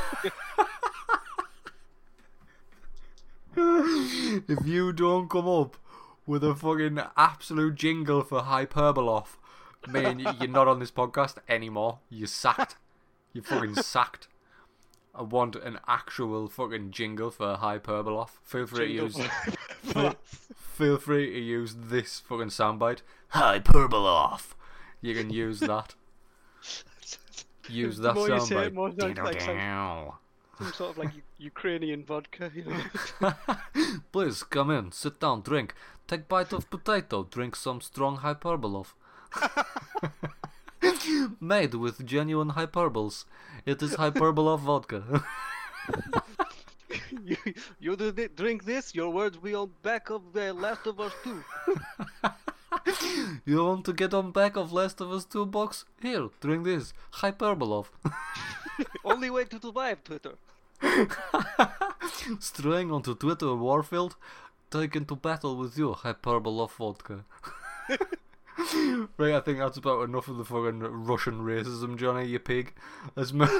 A: If you don't come up with a fucking absolute jingle for hyperbole off, man, you're not on this podcast anymore. You're sacked. You're fucking sacked. I want an actual fucking jingle for hyperbole off. Feel free to use this fucking soundbite. Hyperbole off. You can use that. Use that soundbite.
B: Some sort of like Ukrainian vodka.
A: Please come in, sit down, drink. Take bite of potato, drink some strong hyperbole. Made with genuine hyperboles. It is hyperbole vodka.
B: you drink this, your words will be on back of the Last of Us 2.
A: You want to get on back of Last of Us 2 box? Here, drink this. Hyperbole.
B: Only way to survive, Twitter.
A: Straying onto Twitter Warfield, taken to battle with you, hyperbole vodka. Right, I think that's about enough of the fucking Russian racism, Johnny, you pig. Let's move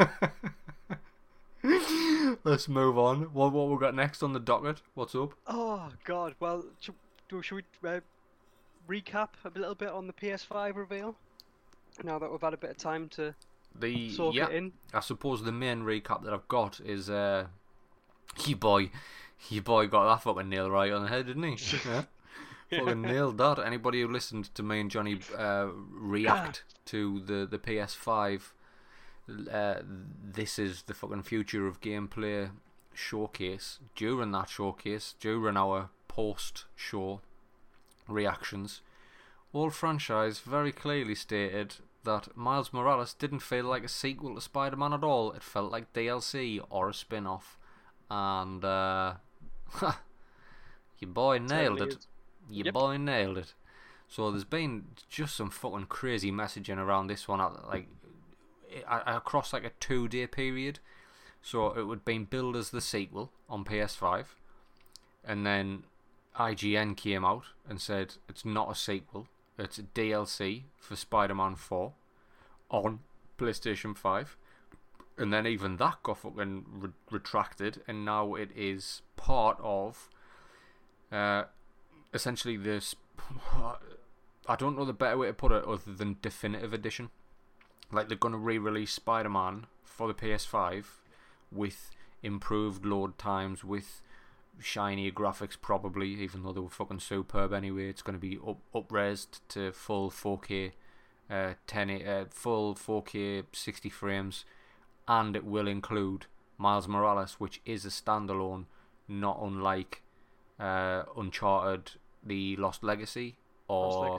A: on. What we got next on the docket? What's up?
B: Oh God, well, should we recap a little bit on the PS5 reveal? Now that we've had a bit of time to soak it in.
A: I suppose the main recap that I've got is your boy got that fucking nail right on the head, didn't he? Yeah. Fucking nailed that. Anybody who listened to me and Johnny react to the PS5, this is the fucking future of gameplay showcase. During that showcase, during our post-show reactions, Old Franchise very clearly stated that Miles Morales didn't feel like a sequel to Spider-Man at all. It felt like DLC or a spin-off. And your boy nailed it. Your boy nailed it. So there's been just some fucking crazy messaging around this one, like across like a 2-day period. So it would have been billed as the sequel on PS5, and then IGN came out and said it's not a sequel, it's a DLC for Spider-Man 4 on PlayStation 5. And then even that got fucking retracted, and now it is part of essentially this. I don't know the better way to put it other than definitive edition. Like, they're going to re-release Spider-Man for the PS5 with improved load times, with shinier graphics probably, even though they were fucking superb anyway. It's going to be up-resed to full 4K, full 4K 60 frames. And it will include Miles Morales, which is a standalone, not unlike Uncharted: The Lost Legacy, or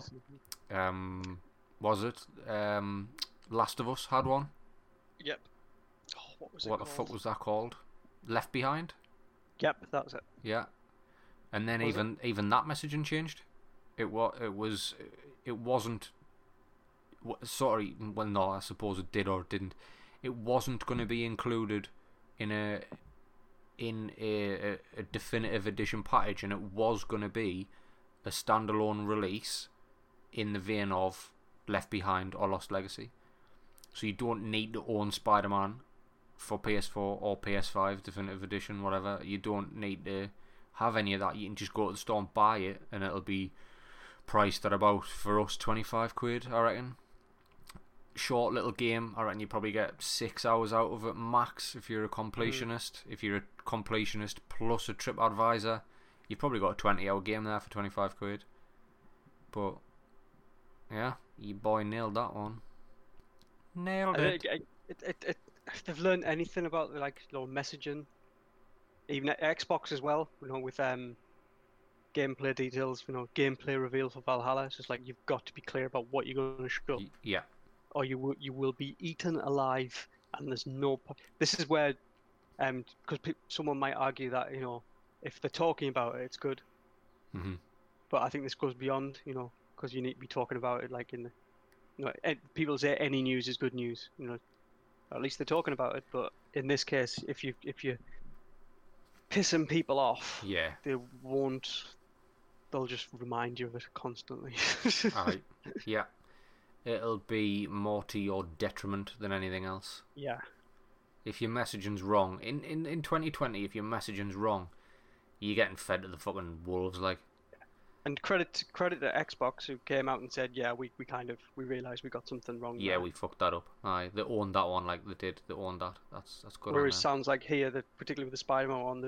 A: was it Last of Us had one?
B: Yep. Oh, what was it
A: What
B: called?
A: the fuck was that called? Left Behind?
B: Yep, that was it.
A: Yeah. And then
B: Was
A: even that messaging changed. It wasn't. Sorry, well, no, I suppose it did or didn't. It wasn't going to be included in a definitive edition package, and it was going to be a standalone release in the vein of Left Behind or Lost Legacy. So you don't need to own Spider-Man for PS4 or PS5 definitive edition, whatever. You don't need to have any of that. You can just go to the store and buy it, and it'll be priced at about, for us, 25 quid, I reckon. Short little game. I reckon you probably get 6 hours out of it max if you're a completionist. If you're a completionist plus a TripAdvisor, you've probably got a 20-hour game there for 25 quid. But yeah, your boy nailed that one. Nailed it.
B: If they've learned anything about messaging, even at Xbox as well, with gameplay details, gameplay reveal for Valhalla. It's just like, you've got to be clear about what you're going to show.
A: Yeah.
B: Or you will be eaten alive, and there's no. This is where, because someone might argue that if they're talking about it, it's good.
A: Mm-hmm.
B: But I think this goes beyond, because you need to be talking about it like in the, people say any news is good news, at least they're talking about it. But in this case, if you're pissing people off,
A: Yeah.
B: they won't. They'll just remind you of it constantly.
A: Alright. Yeah. It'll be more to your detriment than anything else.
B: Yeah.
A: If your messaging's wrong, in 2020, if your messaging's wrong, you're getting fed to the fucking wolves, like.
B: And credit to Xbox, who came out and said, yeah, we realised we got something wrong.
A: Yeah,
B: there.
A: we fucked that up. Aye, they owned that one, like they did. They owned that. That's good.
B: Whereas sounds like here, that particularly with the Spider-Man one,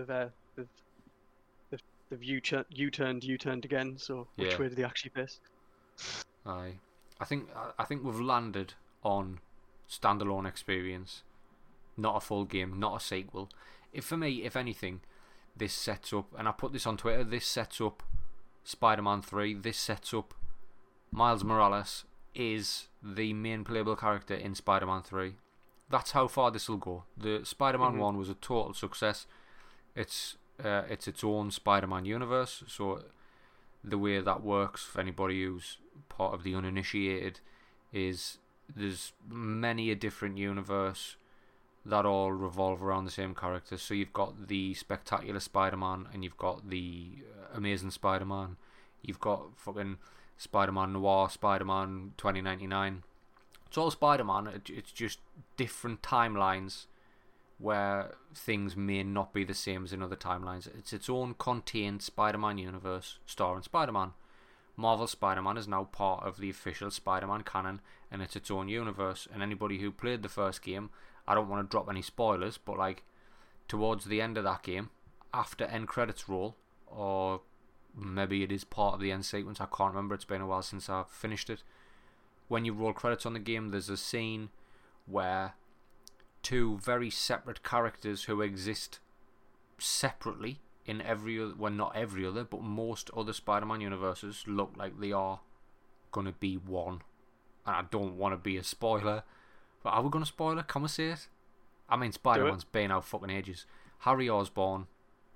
B: they've U-turned again. So which way did they actually piss?
A: Aye. I think we've landed on standalone experience, not a full game, not a sequel. For me, if anything, this sets up, and I put this on Twitter, this sets up Spider-Man 3, this sets up Miles Morales is the main playable character in Spider-Man 3. That's how far this will go. The Spider-Man 1 was a total success. It's its own Spider-Man universe, so the way that works for anybody who's part of the uninitiated is there's many a different universe that all revolve around the same characters. So you've got the Spectacular Spider-Man, and you've got the Amazing Spider-Man, you've got fucking Spider-Man Noir, Spider-Man 2099. It's all Spider-Man, it's just different timelines where things may not be the same as in other timelines. It's its own contained Spider-Man universe starring Spider-Man. Marvel Spider-Man is now part of the official Spider-Man canon, and it's its own universe. And anybody who played the first game, I don't want to drop any spoilers, but like towards the end of that game, after end credits roll, or maybe it is part of the end sequence. I can't remember. It's been a while since I've finished it. When you roll credits on the game, there's a scene where two very separate characters who exist separately in every other, well, not every other, but most other Spider-Man universes look like they are going to be one. And I don't want to be a spoiler, but are we going to spoil it? Can we say it? I mean, Spider-Man's been out fucking ages. Harry Osborn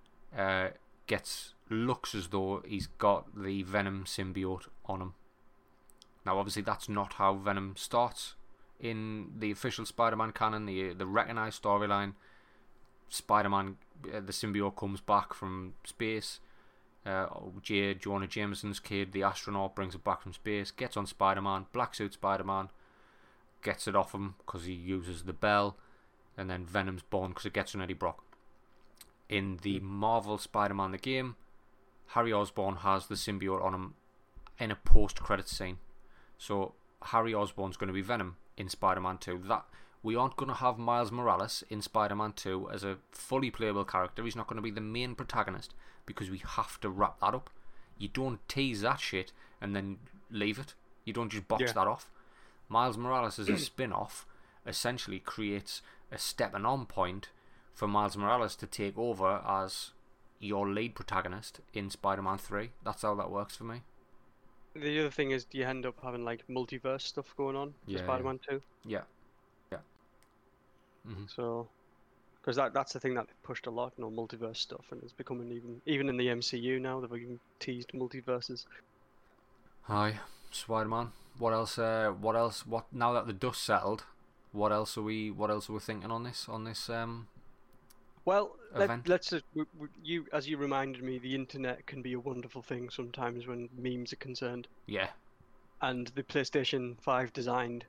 A: looks as though he's got the Venom symbiote on him. Now, obviously, that's not how Venom starts in the official Spider-Man canon, the recognized storyline. Spider-Man, the symbiote comes back from space. Jonah Jameson's kid, the astronaut, brings it back from space, gets on Spider-Man, black suit Spider-Man, gets it off him because he uses the bell, and then Venom's born because it gets on Eddie Brock. In the Marvel Spider-Man the game, Harry Osborn has the symbiote on him in a post-credits scene. So Harry Osborn's going to be Venom in Spider-Man 2. That we aren't going to have Miles Morales in Spider-Man 2 as a fully playable character. He's not going to be the main protagonist because we have to wrap that up. You don't tease that shit and then leave it. You don't just box that off. Miles Morales as a spin-off essentially creates a stepping on point for Miles Morales to take over as your lead protagonist in Spider-Man 3. That's how that works for me.
B: The other thing is, you end up having like multiverse stuff going on for Spider-Man 2.
A: Yeah. Mm-hmm.
B: So, because that's the thing that they've pushed a lot, multiverse stuff, and it's becoming even in the MCU now they've even teased multiverses.
A: Hi, Spider-Man. What else? What now that the dust settled? What else are we thinking on this?
B: Well,
A: event?
B: let's just, you, as you reminded me, the internet can be a wonderful thing sometimes when memes are concerned.
A: Yeah.
B: And the PlayStation 5 design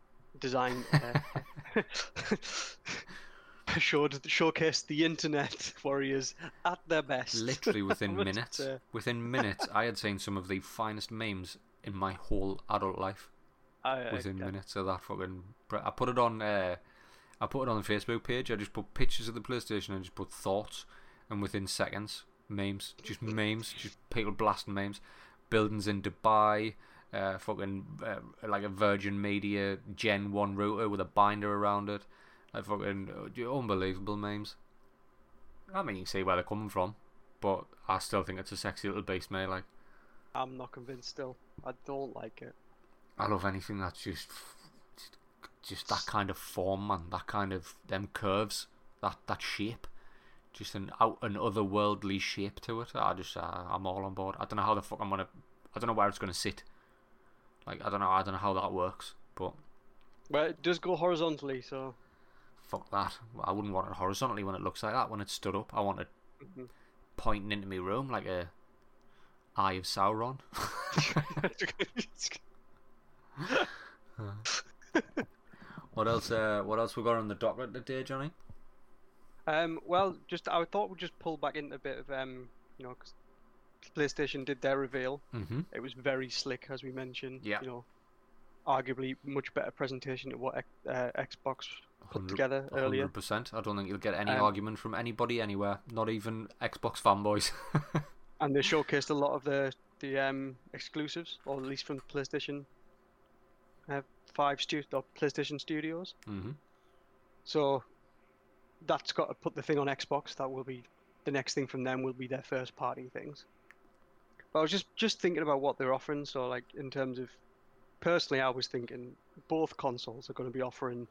B: showcased the internet warriors at their best.
A: Literally within minutes. Within minutes, I had seen some of the finest memes in my whole adult life. Within minutes of that fucking, I put it on the Facebook page. I just put pictures of the PlayStation and just put thoughts, and within seconds, memes, just people blasting memes, buildings in Dubai, like a Virgin Media Gen 1 router with a binder around it, like fucking unbelievable memes. I mean, you can see where they're coming from, but I still think it's a sexy little beast, mate. Like,
B: I'm not convinced still. I don't like it.
A: I love anything that's just that kind of form, man. That kind of them curves, that shape, just an otherworldly shape to it. I'm all on board. I don't know how the fuck I don't know where it's gonna sit. Like, I don't know how that works, but
B: well, it does go horizontally, so
A: fuck that. I wouldn't want it horizontally when it looks like that. When it's stood up, I want it pointing into my room like a Eye of Sauron. What else we got on the docket today, Johnny?
B: Well, I thought we'd just pull back into a bit of because PlayStation did their reveal.
A: Mm-hmm.
B: It was very slick, as we mentioned.
A: Yeah.
B: Arguably much better presentation of what Xbox put together earlier.
A: 100%. I don't think you'll get any argument from anybody anywhere, not even Xbox fanboys.
B: And they showcased a lot of the exclusives, or at least from PlayStation 5 PlayStation Studios.
A: Mm-hmm.
B: So that's got to put the thing on Xbox. That will be the next thing from them. Will be their first party things. But I was just thinking about what they're offering. So, like, in terms of, personally, I was thinking both consoles are going to be offering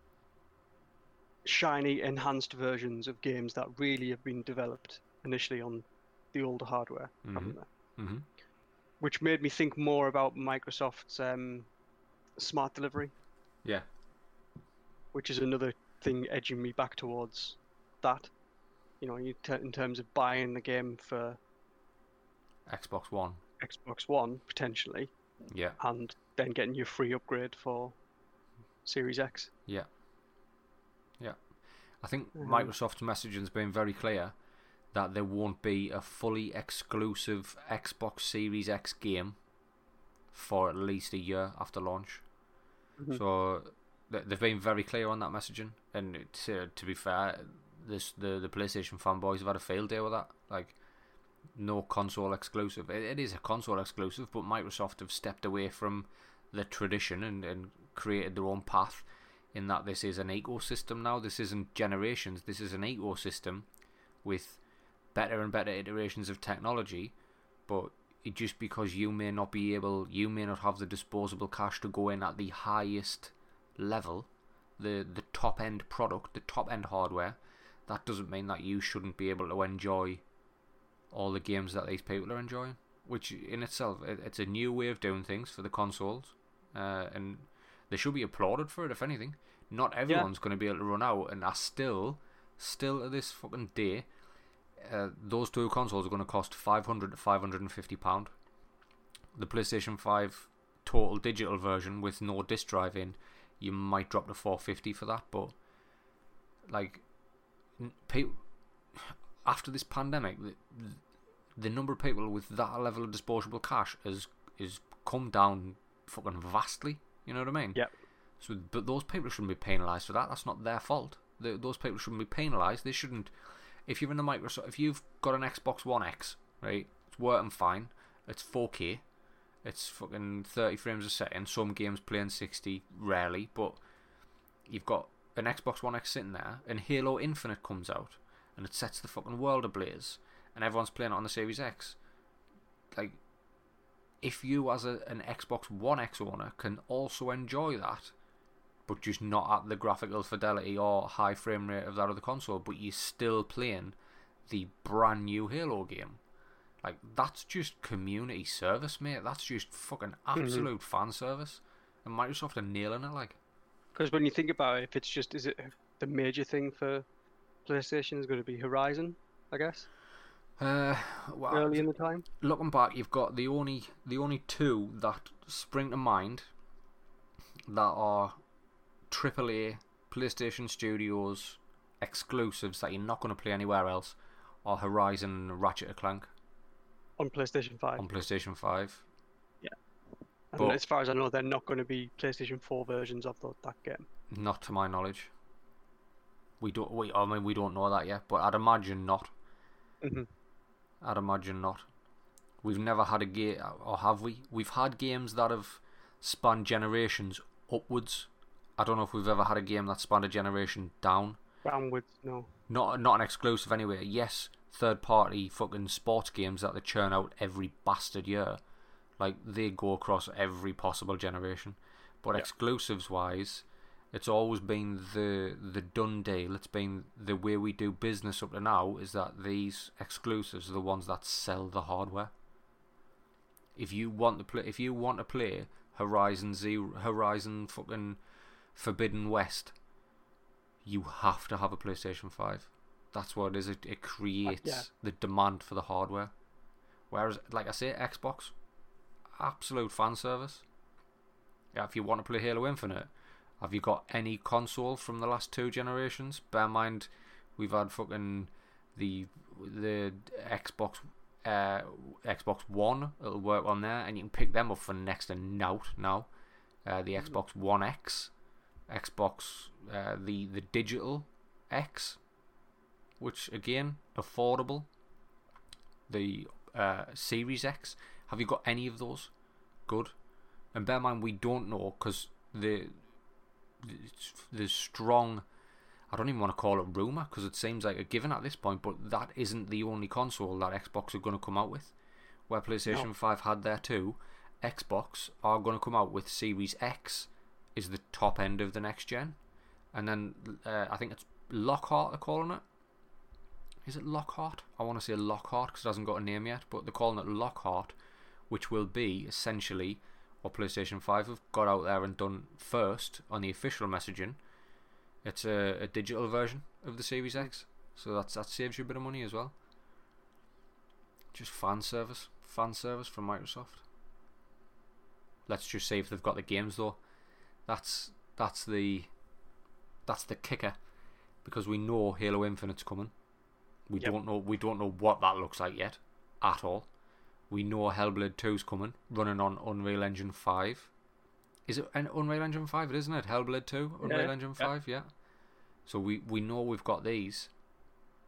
B: shiny, enhanced versions of games that really have been developed initially on the older hardware, haven't they?
A: Mm-hmm.
B: Which made me think more about Microsoft's smart delivery.
A: Yeah.
B: Which is another thing edging me back towards that. In terms of buying the game for
A: Xbox One,
B: potentially.
A: Yeah.
B: And then getting your free upgrade for Series X.
A: Yeah. I think Microsoft's messaging's been very clear that there won't be a fully exclusive Xbox Series X game for at least a year after launch. Mm-hmm. So they've been very clear on that messaging, and to be fair, the PlayStation fanboys have had a field day with that. Like, no console exclusive. It is a console exclusive, but Microsoft have stepped away from the tradition and created their own path, in that this is an ecosystem now. This isn't generations, this is an ecosystem with better and better iterations of technology. But just because you may not have the disposable cash to go in at the highest level, the top end product, the top end hardware, that doesn't mean that you shouldn't be able to enjoy all the games that these people are enjoying. Which in itself, it's a new way of doing things for the consoles, and they should be applauded for it. If anything, not everyone's going to be able to run out, and still to this fucking day, those two consoles are going to cost £500 to £550. The PlayStation 5 total digital version with no disc drive in, you might drop to £450 for that. But like, after this pandemic, the number of people with that level of disposable cash is come down fucking vastly. You know what I mean?
B: Yeah.
A: So, but those people shouldn't be penalised for that. That's not their fault. Those people shouldn't be penalised. They shouldn't. If you're in the Microsoft, if you've got an Xbox One X, right, it's working fine. It's 4K. It's fucking 30 frames a second. Some games playing 60, rarely. But you've got an Xbox One X sitting there, and Halo Infinite comes out, and it sets the fucking world ablaze, and everyone's playing it on the Series X. Like, if you as an Xbox One X owner can also enjoy that, but just not at the graphical fidelity or high frame rate of that other console, but you're still playing the brand new Halo game, like, that's just community service, mate. That's just fucking absolute fan service, and Microsoft are nailing it, like.
B: Because when you think about it, is it the major thing for PlayStation is going to be Horizon, I guess?
A: Well,
B: early in the time.
A: Looking back, you've got the only two that spring to mind that are AAA PlayStation Studios exclusives that you're not going to play anywhere else are Horizon and Ratchet & Clank
B: on PlayStation 5.
A: On PlayStation 5.
B: Yeah. And as far as I know, they're not going to be PlayStation 4 versions of that game.
A: Not to my knowledge. We don't know that yet, but I'd imagine not. I'd imagine not. We've never had a game, or have we? We've had games that have spanned generations upwards. I don't know if we've ever had a game that spanned a generation down.
B: Downwards, no.
A: Not an exclusive anyway. Yes, third-party fucking sports games that they churn out every bastard year. Like, they go across every possible generation. But exclusives-wise, it's always been the done deal. It's been the way we do business up to now, is that these exclusives are the ones that sell the hardware. If you want to play Horizon fucking Forbidden West, you have to have a PlayStation 5. That's what it is. It creates the demand for the hardware. Whereas, like I say, Xbox, absolute fan service. Yeah, if you want to play Halo Infinite, have you got any console from the last two generations? Bear in mind, we've had fucking the Xbox One. It'll work on there, and you can pick them up for next to nout now. The Xbox One X, Xbox the digital X, which again affordable. The Series X. Have you got any of those? Good. And bear in mind, we don't know, because there's strong, I don't even want to call it rumour, because it seems like a given at this point, but that isn't the only console that Xbox are going to come out with. Where PlayStation 5 had their two, Xbox are going to come out with Series X is the top end of the next gen. And then I think it's Lockhart they're calling it. Is it Lockhart? I want to say Lockhart because it hasn't got a name yet, but they're calling it Lockhart, which will be essentially what PlayStation 5 have got out there and done first on the official messaging. It's a digital version of the Series X, so that saves you a bit of money as well. Just fan service from Microsoft. Let's just see if they've got the games though. That's the kicker, because we know Halo Infinite's coming. We don't know what that looks like yet at all. We know Hellblade 2's coming, running on Unreal Engine 5. Is it an Unreal Engine 5? It isn't it? Hellblade 2, Unreal Engine 5, yeah. So we know we've got these.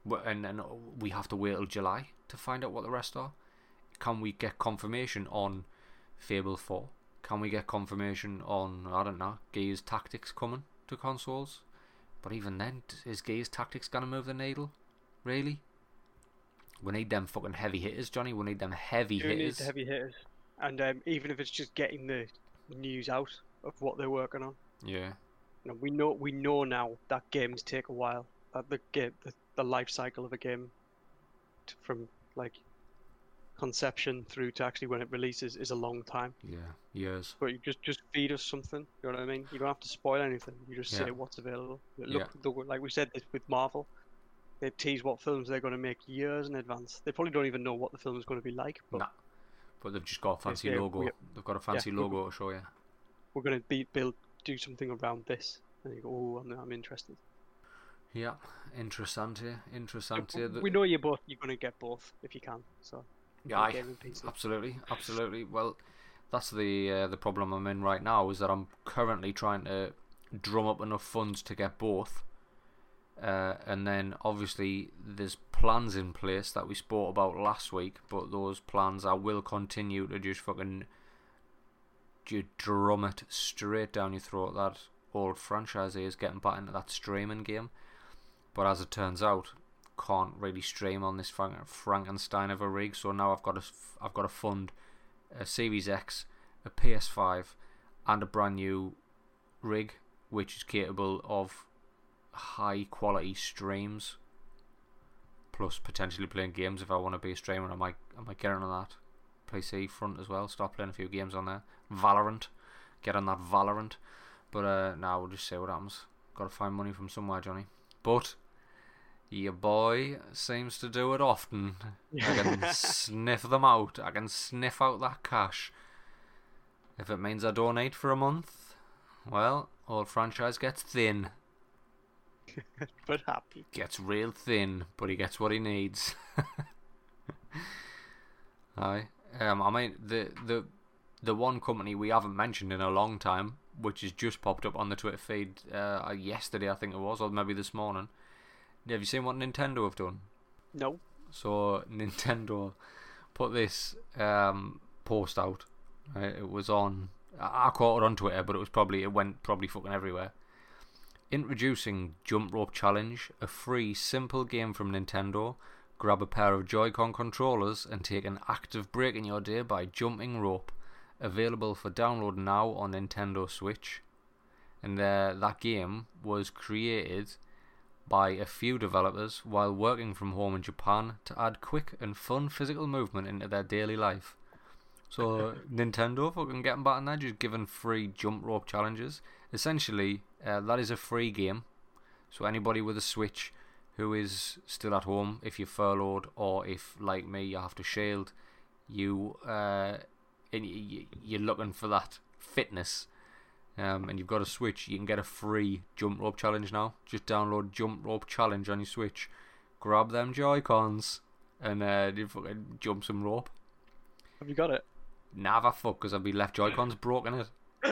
A: And then we have to wait till July to find out what the rest are. Can we get confirmation on Fable 4? Can we get confirmation on, I don't know, Gears Tactics coming to consoles? But even then, is Gears Tactics going to move the needle? Really? We need them fucking heavy hitters, Johnny. We need them heavy hitters.
B: We need the heavy hitters. And even if it's just getting the news out of what they're working on.
A: Yeah.
B: We know now that games take a while. That the life cycle of a game from like conception through to actually when it releases is a long time.
A: Yeah, years.
B: But you just feed us something. You know what I mean? You don't have to spoil anything. You just say what's available. Look, like we said this with Marvel, they tease what films they're going to make years in advance. They probably don't even know what the film is going to be like. But,
A: but they've just got a fancy logo. They've got a fancy logo to show you.
B: We're going to do something around this, and you go, oh, I'm interested.
A: Yeah, interessante.
B: We know you're going to get both if you can. So.
A: Yeah, absolutely. Well, that's the problem I'm in right now, is that I'm currently trying to drum up enough funds to get both, and then obviously there's plans in place that we spoke about last week, but those plans I will continue to just fucking drum it straight down your throat that old franchise is getting back into that streaming game. But as it turns out, can't really stream on this Frankenstein of a rig, so now I've got to fund a Series X, a PS5, and a brand new rig which is capable of high quality streams, plus potentially playing games. If I want to be a streamer, I might get on that PC front as well. Start playing a few games on there. Valorant, get on that Valorant. But now we'll just see what happens. Got to find money from somewhere, Johnny. But your boy seems to do it often. I can sniff them out. I can sniff out that cash. If it means I donate for a month, well, old franchise gets thin.
B: But happy.
A: Gets real thin, but he gets what he needs. Aye. I mean, the one company we haven't mentioned in a long time, which has just popped up on the Twitter feed yesterday, I think it was, or maybe this morning. Have you seen what Nintendo have done?
B: No.
A: So Nintendo put this post out. Right? It was on. I caught it on Twitter, but it went fucking everywhere. Introducing Jump Rope Challenge, a free, simple game from Nintendo. Grab a pair of Joy-Con controllers and take an active break in your day by jumping rope. Available for download now on Nintendo Switch. And that game was created by a few developers while working from home in Japan to add quick and fun physical movement into their daily life. So Nintendo fucking getting back on that, just giving free jump rope challenges. Essentially, that is a free game. So anybody with a Switch who is still at home, if you're furloughed or if, like me, you have to shield, you're looking for that fitness, and you've got a Switch, you can get a free jump rope challenge now. Just download Jump Rope Challenge on your Switch, grab them Joy-Cons, and you fucking jump some rope.
B: Have you got it?
A: Never fuck, because I'll be left Joy-Cons broken it.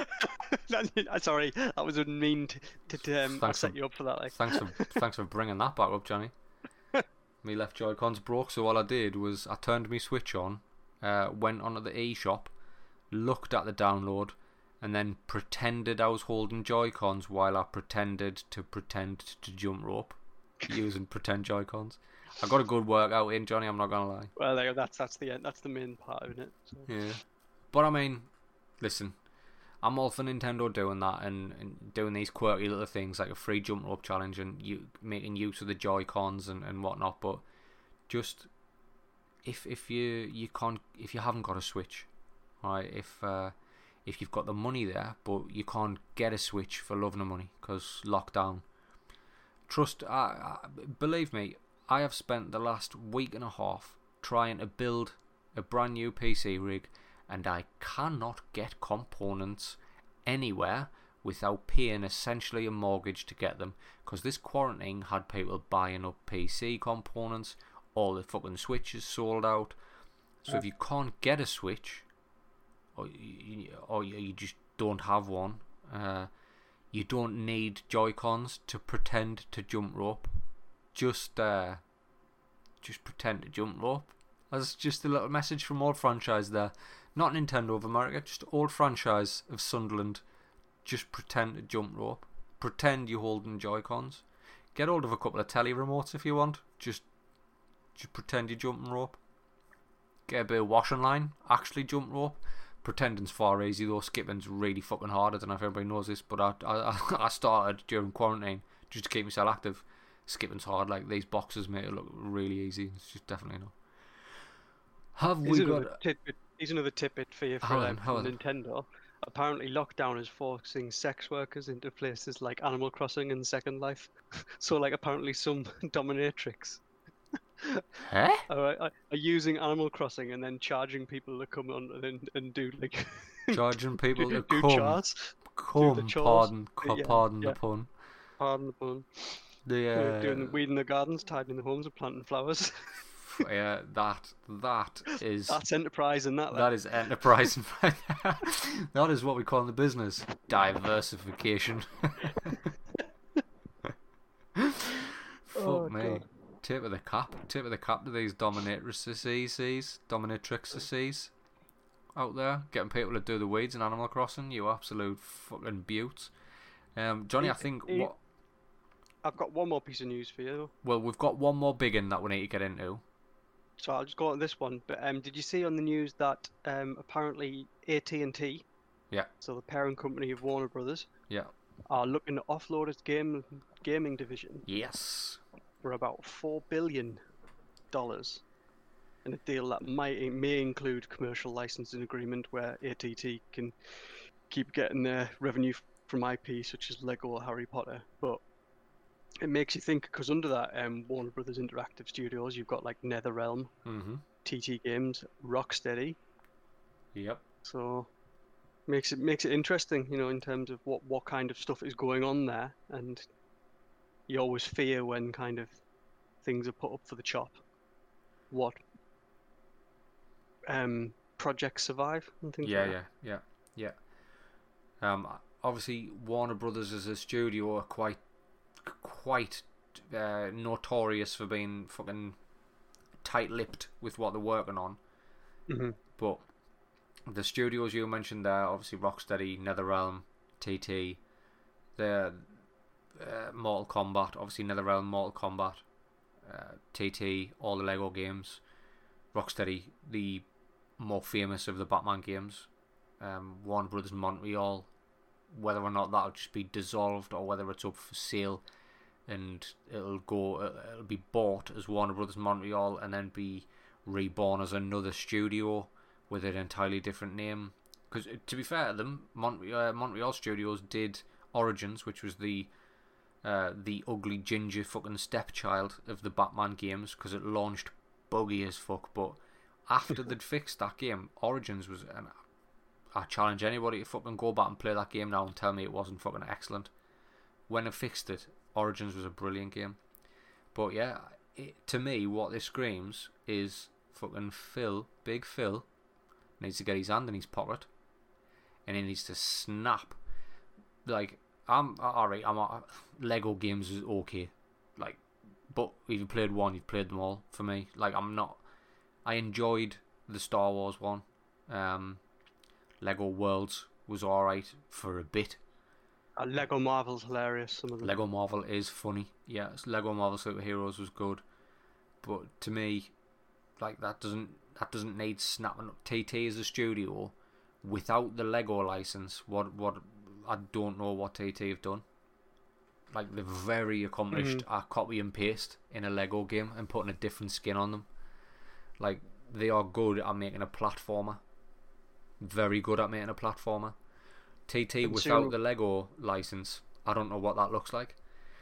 B: Sorry, that was a mean to set you up for that. Like.
A: Thanks for bringing that back up, Johnny. Me left Joy-Cons broke, so all I did was I turned my Switch on, went onto the eShop, looked at the download, and then pretended I was holding Joy-Cons while I pretended to jump rope using pretend Joy-Cons. I got a good workout in, Johnny, I'm not gonna lie.
B: Well, that's the end. That's the main part of it. So.
A: Yeah, but I mean, listen, I'm all for Nintendo doing that and doing these quirky little things like a free jump rope challenge and you making use of the Joy-Cons and whatnot. But just if you haven't got a Switch, right? If you've got the money there, but you can't get a Switch for love nor money because lockdown. Believe me, I have spent the last week and a half trying to build a brand new PC rig, and I cannot get components anywhere without paying essentially a mortgage to get them, because this quarantine had people buying up PC components, all the fucking Switches sold out. So if you can't get a Switch, or you just don't have one, you don't need Joy-Cons to pretend to jump rope. Just just pretend to jump rope. That's just a little message from old franchise there. Not Nintendo of America, just old franchise of Sunderland. Just pretend to jump rope. Pretend you're holding Joy-Cons. Get hold of a couple of telly remotes if you want. Just pretend you're jumping rope. Get a bit of washing line. Actually jump rope. Pretending's far easy though. Skipping's really fucking hard. I don't know if everybody knows this, but I started during quarantine just to keep myself active. Skipping's hard. Like, these boxes make it look really easy. It's just definitely not.
B: Here's another tidbit for you for Nintendo. Apparently, lockdown is forcing sex workers into places like Animal Crossing and Second Life. So, like, apparently some dominatrix are using Animal Crossing and then charging people to come on and do, like...
A: Charging people to
B: do
A: come.
B: chores.
A: Come,
B: do the chores.
A: pardon the pun.
B: Pardon the pun. Doing the weed in the gardens, tidying the homes and planting flowers.
A: Yeah, that is...
B: That's enterprising,
A: that is enterprising. That is what we call in the business diversification. Fuck me. God. Tip of the cap to these dominatrixes out there, getting people to do the weeds in Animal Crossing. You absolute fucking buttes. Johnny, I think what...
B: I've got one more piece of news for you.
A: Well, we've got one more big one that we need to get into.
B: So I'll just go on this one. But did you see on the news that apparently AT&T, so the parent company of Warner Brothers, are looking to offload its gaming division?
A: Yes.
B: For about $4 billion, in a deal that may include commercial licensing agreement where AT&T can keep getting their revenue from IP such as Lego or Harry Potter, but it makes you think, because under that Warner Brothers Interactive Studios, you've got like NetherRealm, TT Games, Rocksteady.
A: Yep.
B: So makes it interesting, you know, in terms of what kind of stuff is going on there, and you always fear when kind of things are put up for the chop. What projects survive and things like that.
A: Yeah. Obviously, Warner Brothers as a studio are quite notorious for being fucking tight-lipped with what they're working on. But the studios you mentioned there, obviously Rocksteady, NetherRealm, TT, the Mortal Kombat, obviously NetherRealm, Mortal Kombat, TT, all the Lego games, Rocksteady, the more famous of the Batman games, Warner Brothers Montreal, whether or not that'll just be dissolved or whether it's up for sale and it'll be bought as Warner Brothers Montreal and then be reborn as another studio with an entirely different name. Because to be fair to them, Montreal Studios did Origins, which was the ugly ginger fucking stepchild of the Batman games, because it launched buggy as fuck. But after they'd fixed that game, Origins was I challenge anybody to fucking go back and play that game now and tell me it wasn't fucking excellent. When it fixed it, Origins was a brilliant game. But yeah, to me, what this screams is fucking Big Phil, needs to get his hand in his pocket, and he needs to snap. Like, I'm alright. Lego games is okay, like, but if you played one, you've played them all. For me, like, I enjoyed the Star Wars one. Lego Worlds was alright for a bit.
B: Lego Marvel's hilarious. Some of them.
A: Lego Marvel is funny. Yeah, Lego Marvel Superheroes was good, but to me, like, that doesn't need snapping up. TT as a studio without the Lego license. What I don't know what TT have done. Like, they're very accomplished at copy and paste in a Lego game and putting a different skin on them. Like, they are good at making a platformer. Very good at making a platformer. TT without the Lego license, I don't know what that looks like.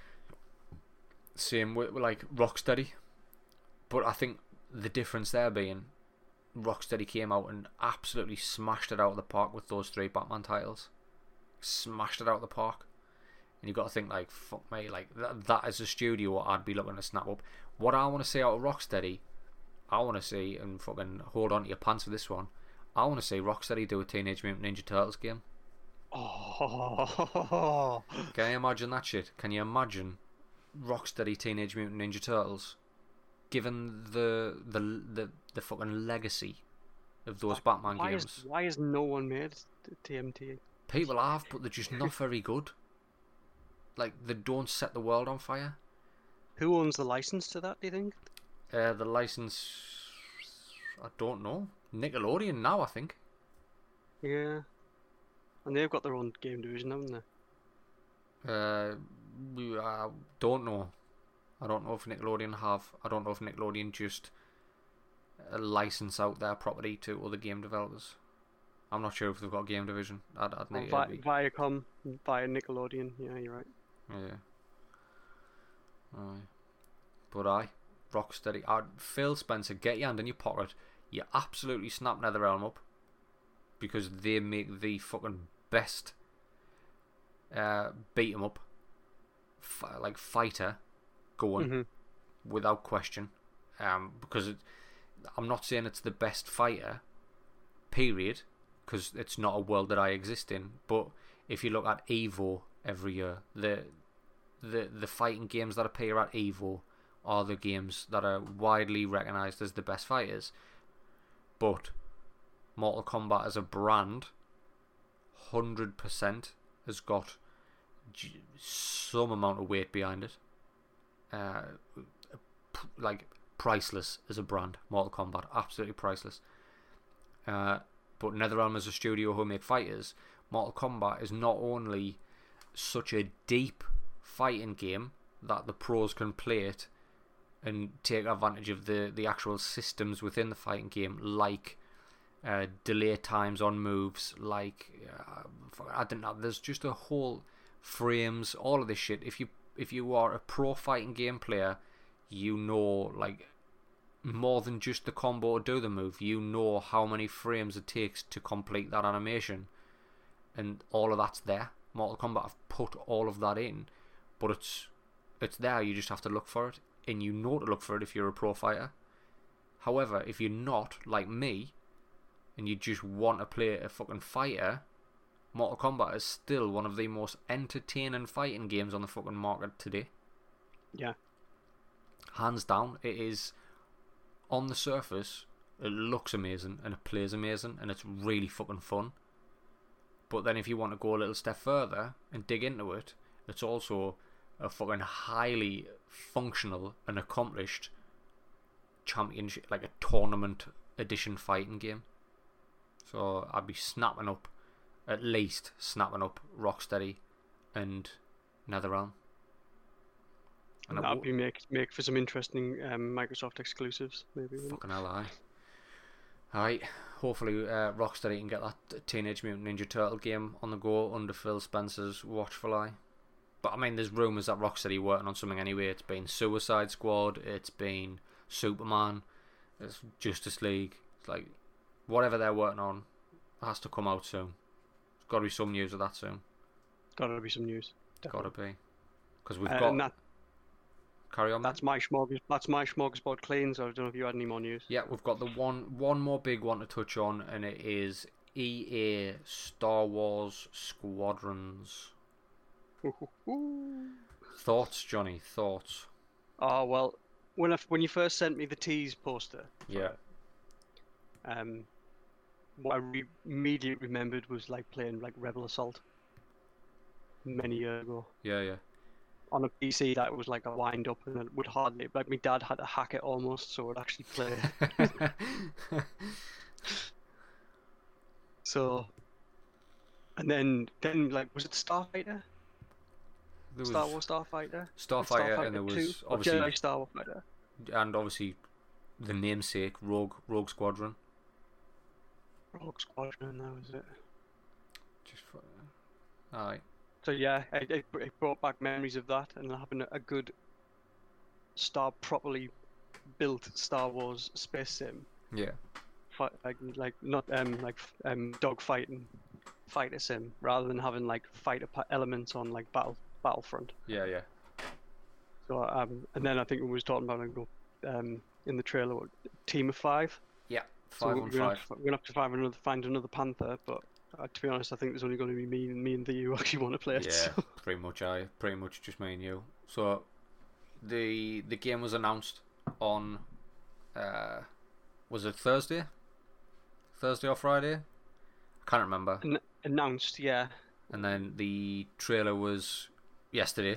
A: Same with like Rocksteady, but I think the difference there being Rocksteady came out and absolutely smashed it out of the park with those 3 Batman titles. Smashed it out of the park. And you've got to think, like, fuck me, like, that is a studio I'd be looking to snap up. What I want to see out of Rocksteady, I want to see, and fucking hold on to your pants for this one, I want to see Rocksteady do a Teenage Mutant Ninja Turtles game.
B: Oh.
A: Can you imagine that shit? Can you imagine Rocksteady Teenage Mutant Ninja Turtles? given the fucking legacy of those Batman games.
B: Why has no one made TMT?
A: People have, but they're just not very good. Like, they don't set the world on fire.
B: Who owns the license to that, do you think?
A: The license, I don't know. Nickelodeon now, I think.
B: Yeah. And they've got their own game division, haven't they?
A: I don't know. I don't know if Nickelodeon have. I don't know if Nickelodeon just license out their property to other game developers. I'm not sure if they've got a game division. I'd need to be.
B: Viacom, via Nickelodeon. Yeah, you're right.
A: Yeah. Aye. But Rocksteady. Phil Spencer, get your hand in your pocket. You absolutely snap NetherRealm up, because they make the fucking best beat 'em up like fighter going, without question. Because I'm not saying it's the best fighter, period, because it's not a world that I exist in. But if you look at Evo every year, the fighting games that appear at Evo are the games that are widely recognised as the best fighters. But Mortal Kombat as a brand, 100% has got some amount of weight behind it. Like, priceless as a brand, Mortal Kombat, absolutely priceless. But NetherRealm as a studio who make fighters, Mortal Kombat is not only such a deep fighting game that the pros can play it and take advantage of the actual systems within the fighting game, like delay times on moves, like I don't know, there's just a whole frames, all of this shit. If you are a pro fighting game player, you know, like, more than just the combo to do the move. You know how many frames it takes to complete that animation, and all of that's there. Mortal Kombat have put all of that in, but it's there. You just have to look for it, and you know to look for it if you're a pro fighter. However, if you're not, like me, and you just want to play a fucking fighter, Mortal Kombat is still one of the most entertaining fighting games on the fucking market today.
B: Yeah.
A: Hands down, it is. On the surface, it looks amazing and it plays amazing and it's really fucking fun. But then if you want to go a little step further and dig into it, it's also a fucking highly functional and accomplished championship, like a tournament edition fighting game. So I'd be at least snapping up Rocksteady and NetherRealm.
B: And that would be make for some interesting Microsoft exclusives, maybe.
A: Fucking hell, aye. Alright, hopefully Rocksteady can get that Teenage Mutant Ninja Turtle game on the go under Phil Spencer's watchful eye. But I mean, there's rumours that Rocksteady are working on something anyway. It's been Suicide Squad, it's been Superman, it's Justice League. It's like, whatever they're working on has to come out soon. There's got to be some news of that soon.
B: Got to be some news. Definitely.
A: Got to be. Because we've got... Carry on.
B: That's my smorgasbord clean. So I don't know if you had any more news.
A: Yeah, we've got the one more big one to touch on, and it is EA Star Wars Squadrons. Thoughts, Johnny? Thoughts?
B: Oh well, when you first sent me the tease poster.
A: Yeah.
B: What I immediately remembered was like playing like Rebel Assault. Many years ago.
A: Yeah.
B: On a PC that was like a wind up, and it would hardly, like, my dad had to hack it almost so it would actually play. So, and then like, was it Starfighter? Star Wars
A: Starfighter, and there was
B: 2?
A: obviously
B: Jedi Starfighter,
A: and obviously the namesake Rogue Squadron.
B: Rogue Squadron, that was it.
A: Just for... Alright.
B: So yeah, it brought back memories of that, and having a good properly built Star Wars space sim.
A: Yeah.
B: Like not dog fighting fighter sim, rather than having like fighter elements on like Battlefront.
A: Yeah.
B: So and then I think we was talking about in the trailer, Team of 5.
A: Yeah, 5 on 5.
B: We're gonna have to find another Panther, but to be honest, I think there's only going to be me and you actually want to play it.
A: Yeah,
B: so.
A: pretty much just me and you. So the game was announced on Was it Thursday? Thursday or Friday? I can't remember.
B: Announced, yeah.
A: And then the trailer was yesterday.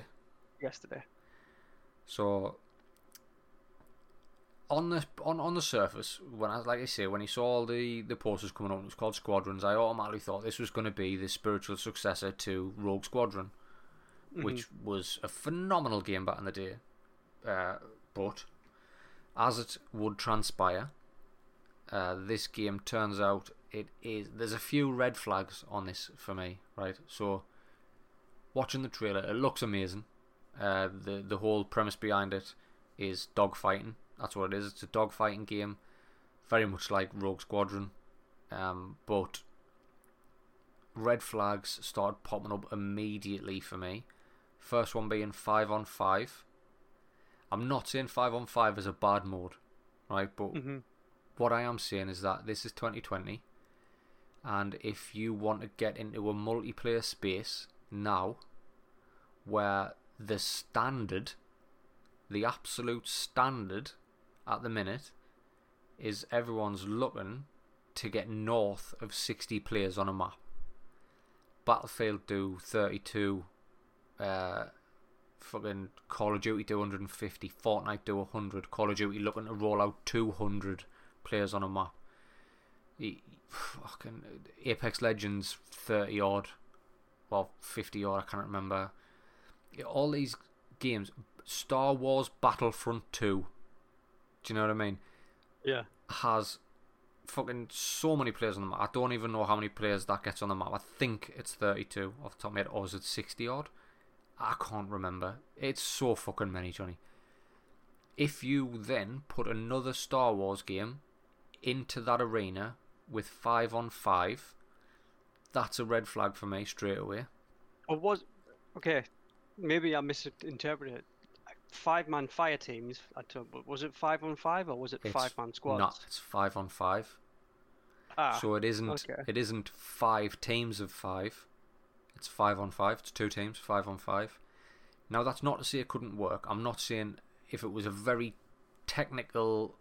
A: So on the surface, when you saw all the posters coming up, it was called Squadrons. I automatically thought this was going to be the spiritual successor to Rogue Squadron, which was a phenomenal game back in the day. But as it would transpire, this game turns out there's a few red flags on this for me, right? So watching the trailer, it looks amazing. The whole premise behind it is dogfighting. That's what it is. It's a dogfighting game, very much like Rogue Squadron, but red flags started popping up immediately for me. First one being 5-on-5. I'm not saying 5-on-5 is a bad mode, right? But what I am saying is that this is 2020, and if you want to get into a multiplayer space now, where the absolute standard at the minute is everyone's looking to get north of 60 players on a map. Battlefield do 32, fucking Call of Duty do 150, Fortnite do 100, Call of Duty looking to roll out 200 players on a map. Fucking Apex Legends 30 odd, well 50 odd, I can't remember. All these games, Star Wars Battlefront 2, do you know what I mean?
B: Yeah.
A: Has fucking so many players on the map. I don't even know how many players that gets on the map. I think it's 32 off the top of my head, or is it 60 odd? I can't remember. It's so fucking many, Johnny. If you then put another Star Wars game into that arena with 5-on-5, that's a red flag for me straight away.
B: Okay, maybe I misinterpreted it. 5-man fire teams. Was it 5-on-5 or was it 5-man squads?
A: No, it's 5-on-5. So it isn't.
B: Okay.
A: It isn't 5 teams of 5. It's 5-on-5. It's 2 teams, 5-on-5. Now that's not to say it couldn't work. I'm not saying if it was a very technical,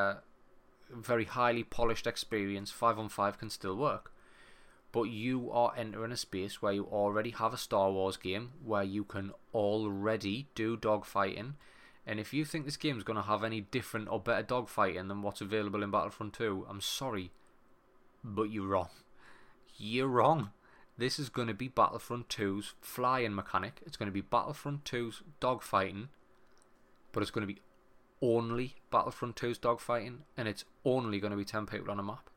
A: very highly polished experience, 5-on-5 can still work. But you are entering a space where you already have a Star Wars game where you can already do dogfighting. And if you think this game is going to have any different or better dogfighting than what's available in Battlefront 2, I'm sorry, but you're wrong. You're wrong. This is going to be Battlefront 2's flying mechanic. It's going to be Battlefront 2's dogfighting, but it's going to be only Battlefront 2's dogfighting, and it's only going to be 10 people on a map.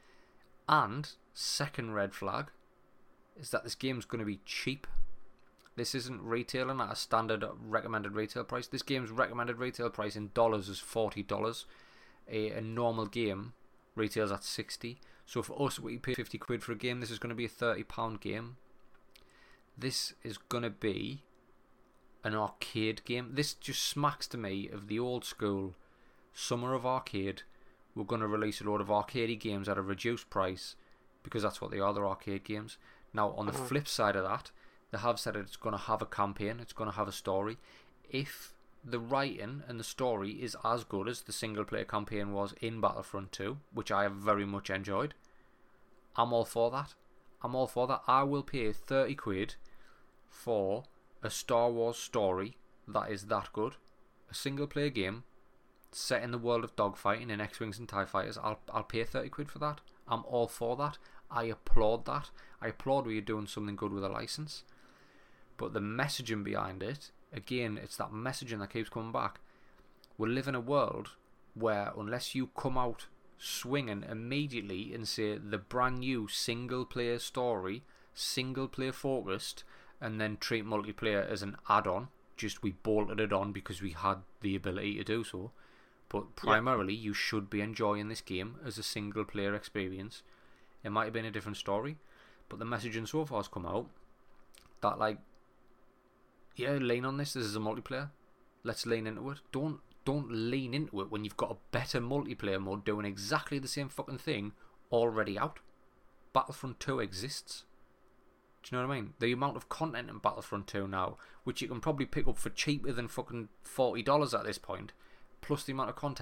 A: And second red flag is that this game's going to be cheap. This isn't retailing at a standard recommended retail price. This game's recommended retail price in dollars is $40. A normal game retails at 60. So for us, we pay 50 quid for a game. This is going to be a £30 game. This is going to be an arcade game. This just smacks to me of the old school summer of arcade. We're going to release a load of arcadey games at a reduced price because that's what they are, they're arcade games. Now, on the flip side of that, they have said it's going to have a campaign, it's going to have a story. If the writing and the story is as good as the single player campaign was in Battlefront 2, which I have very much enjoyed, I'm all for that. I will pay 30 quid for a Star Wars story that is that good. A single player game set in the world of dogfighting in X-Wings and TIE Fighters, I'll pay 30 quid for that. I'm all for that. I applaud that. I applaud where you're doing something good with a license. But the messaging behind it, again, it's that messaging that keeps coming back. We live in a world where unless you come out swinging immediately and say the brand new single player story, single player focused, and then treat multiplayer as an add-on, just we bolted it on because we had the ability to do so. But primarily, you should be enjoying this game as a single player experience. It might have been a different story, but the messaging so far has come out that, like, yeah, lean on this. This is a multiplayer. Let's lean into it. Don't lean into it when you've got a better multiplayer mode doing exactly the same fucking thing already out. Battlefront 2 exists. Do you know what I mean? The amount of content in Battlefront 2 now, which you can probably pick up for cheaper than fucking $40 at this point, plus the amount of content,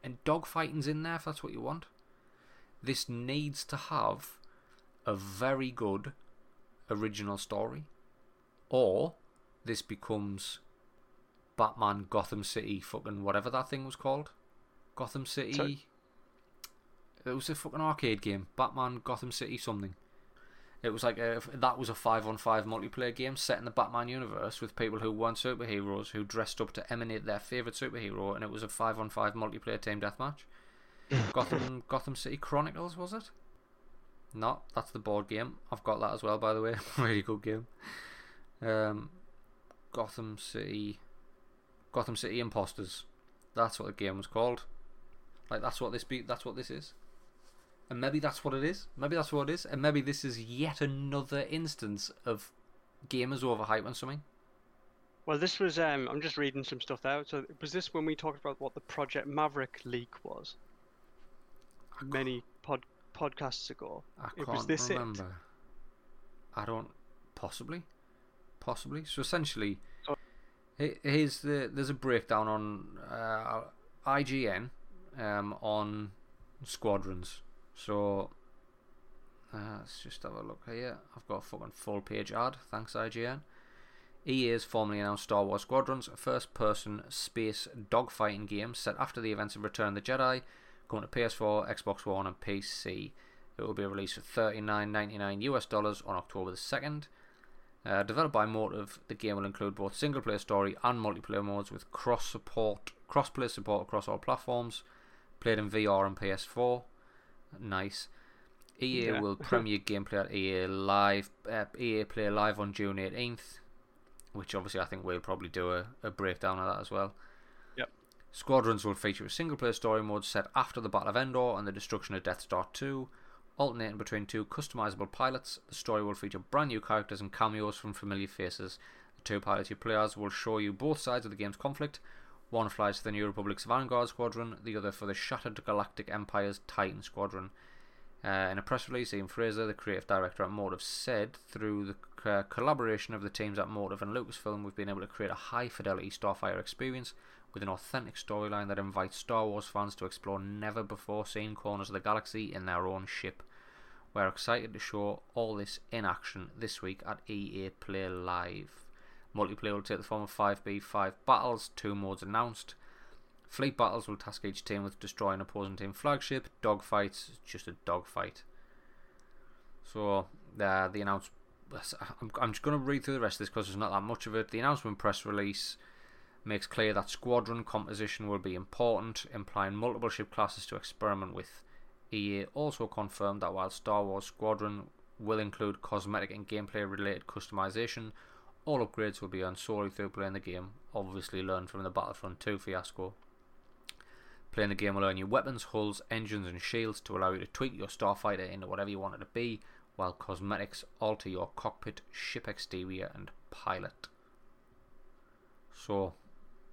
A: And dogfighting's in there if that's what you want. This needs to have a very good original story, or this becomes Batman Gotham City fucking whatever that thing was called. Gotham City.
B: Sorry?
A: It was a fucking arcade game. Batman Gotham City something. It was like that was a 5-on-5 multiplayer game set in the Batman universe with people who weren't superheroes who dressed up to emanate their favourite superhero, and it was a 5-on-5 multiplayer team deathmatch. Gotham City Chronicles, was it? No, that's the board game. I've got that as well, by the way. Really good game. Gotham City Imposters. That's what the game was called. Like that's what this is. And maybe that's what it is. Maybe that's what it is. And maybe this is yet another instance of gamers overhyping something.
B: Well, this was. I'm just reading some stuff out. So, was this when we talked about what the Project Maverick leak was? Many podcasts ago.
A: I
B: Was
A: can't
B: this
A: remember.
B: it?
A: I don't. Possibly. So essentially,
B: So-
A: there's a breakdown on IGN on Squadrons. So let's just have a look here. I've got a fucking full page ad. Thanks IGN. EA has formally announced Star Wars Squadrons, a first-person space dogfighting game set after the events of Return of the Jedi, coming to PS4, Xbox One, and PC. It will be released for $39.99 US on October the 2nd. Developed by Motive, the game will include both single-player story and multiplayer modes with cross-play support across all platforms. Played in VR and PS4. Nice. EA will premiere gameplay at EA Play Live on June 18th, which obviously I think we'll probably do a breakdown of that as well.
B: Yep.
A: Squadrons will feature a single-player story mode set after the Battle of Endor and the destruction of Death Star 2, alternating between two customizable pilots. The story will feature brand new characters and cameos from familiar faces. The two pilots you play as will show you both sides of the game's conflict. One flies for the New Republic's Vanguard Squadron, the other for the Shattered Galactic Empire's Titan Squadron. In a press release, Ian Fraser, the creative director at Motive, said, through the collaboration of the teams at Motive and Lucasfilm, we've been able to create a high-fidelity Starfighter experience with an authentic storyline that invites Star Wars fans to explore never-before-seen corners of the galaxy in their own ship. We're excited to show all this in action this week at EA Play Live. Multiplayer will take the form of 5v5 battles, 2 modes announced. Fleet battles will task each team with destroying opposing team flagship. Dogfights, just a dogfight. So, the announcement. I'm just going to read through the rest of this because there's not that much of it. The announcement press release makes clear that squadron composition will be important, implying multiple ship classes to experiment with. EA also confirmed that while Star Wars Squadron will include cosmetic and gameplay related customization, all upgrades will be earned solely through playing the game, obviously learned from the Battlefront 2 fiasco. Playing the game will earn you weapons, hulls, engines and shields to allow you to tweak your starfighter into whatever you want it to be, while cosmetics alter your cockpit, ship exterior and pilot. So,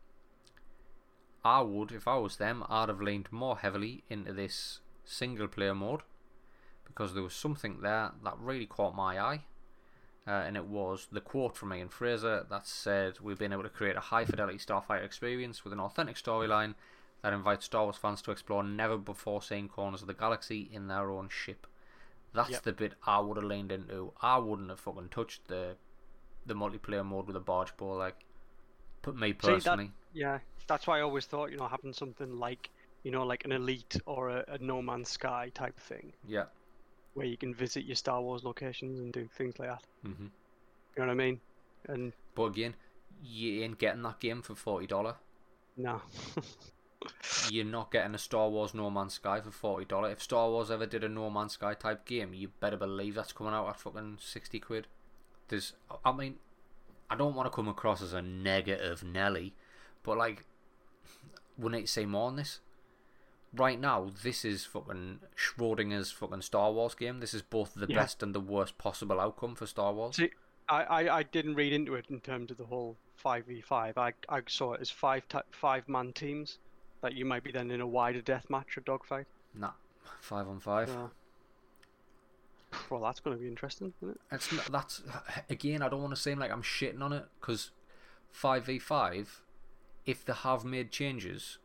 A: if I was them, I'd have leaned more heavily into this single player mode, because there was something there that really caught my eye. And it was the quote from Ian Fraser that said, we've been able to create a high fidelity Starfighter experience with an authentic storyline that invites Star Wars fans to explore never before seen corners of the galaxy in their own ship. That's the bit I would have leaned into. I wouldn't have fucking touched the multiplayer mode with a barge bow, like, put me personally.
B: That's why I always thought, having something like, like an Elite or a No Man's Sky type thing.
A: Yeah.
B: Where you can visit your Star Wars locations and do things like that.
A: Mm-hmm.
B: You know what I mean?
A: But again, you ain't getting that game for $40.
B: No.
A: You're not getting a Star Wars No Man's Sky for $40. If Star Wars ever did a No Man's Sky type game, you better believe that's coming out at fucking 60 quid. I don't want to come across as a negative Nelly, but like, we need to say more on this. Right now, this is fucking Schrodinger's fucking Star Wars game. This is both the best and the worst possible outcome for Star Wars.
B: See, I didn't read into it in terms of the whole 5v5. I saw it as five-man teams that you might be then in a wider deathmatch or dogfight.
A: Nah, 5-on-5.
B: Well, that's going to be interesting, isn't it?
A: That's again, I don't want to seem like I'm shitting on it, because 5v5, if they have made changes,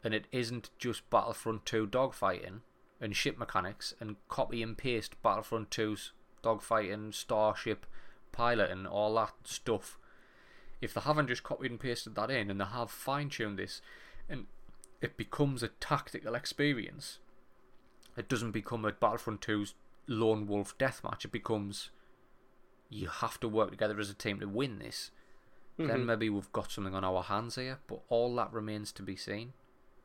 A: and it isn't just Battlefront 2 dogfighting and ship mechanics and copy and paste Battlefront 2's dogfighting, starship, piloting, all that stuff. If they haven't just copied and pasted that in and they have fine-tuned this and it becomes a tactical experience, it doesn't become a Battlefront 2's lone wolf deathmatch. It becomes you have to work together as a team to win this. Then maybe we've got something on our hands here, but all that remains to be seen.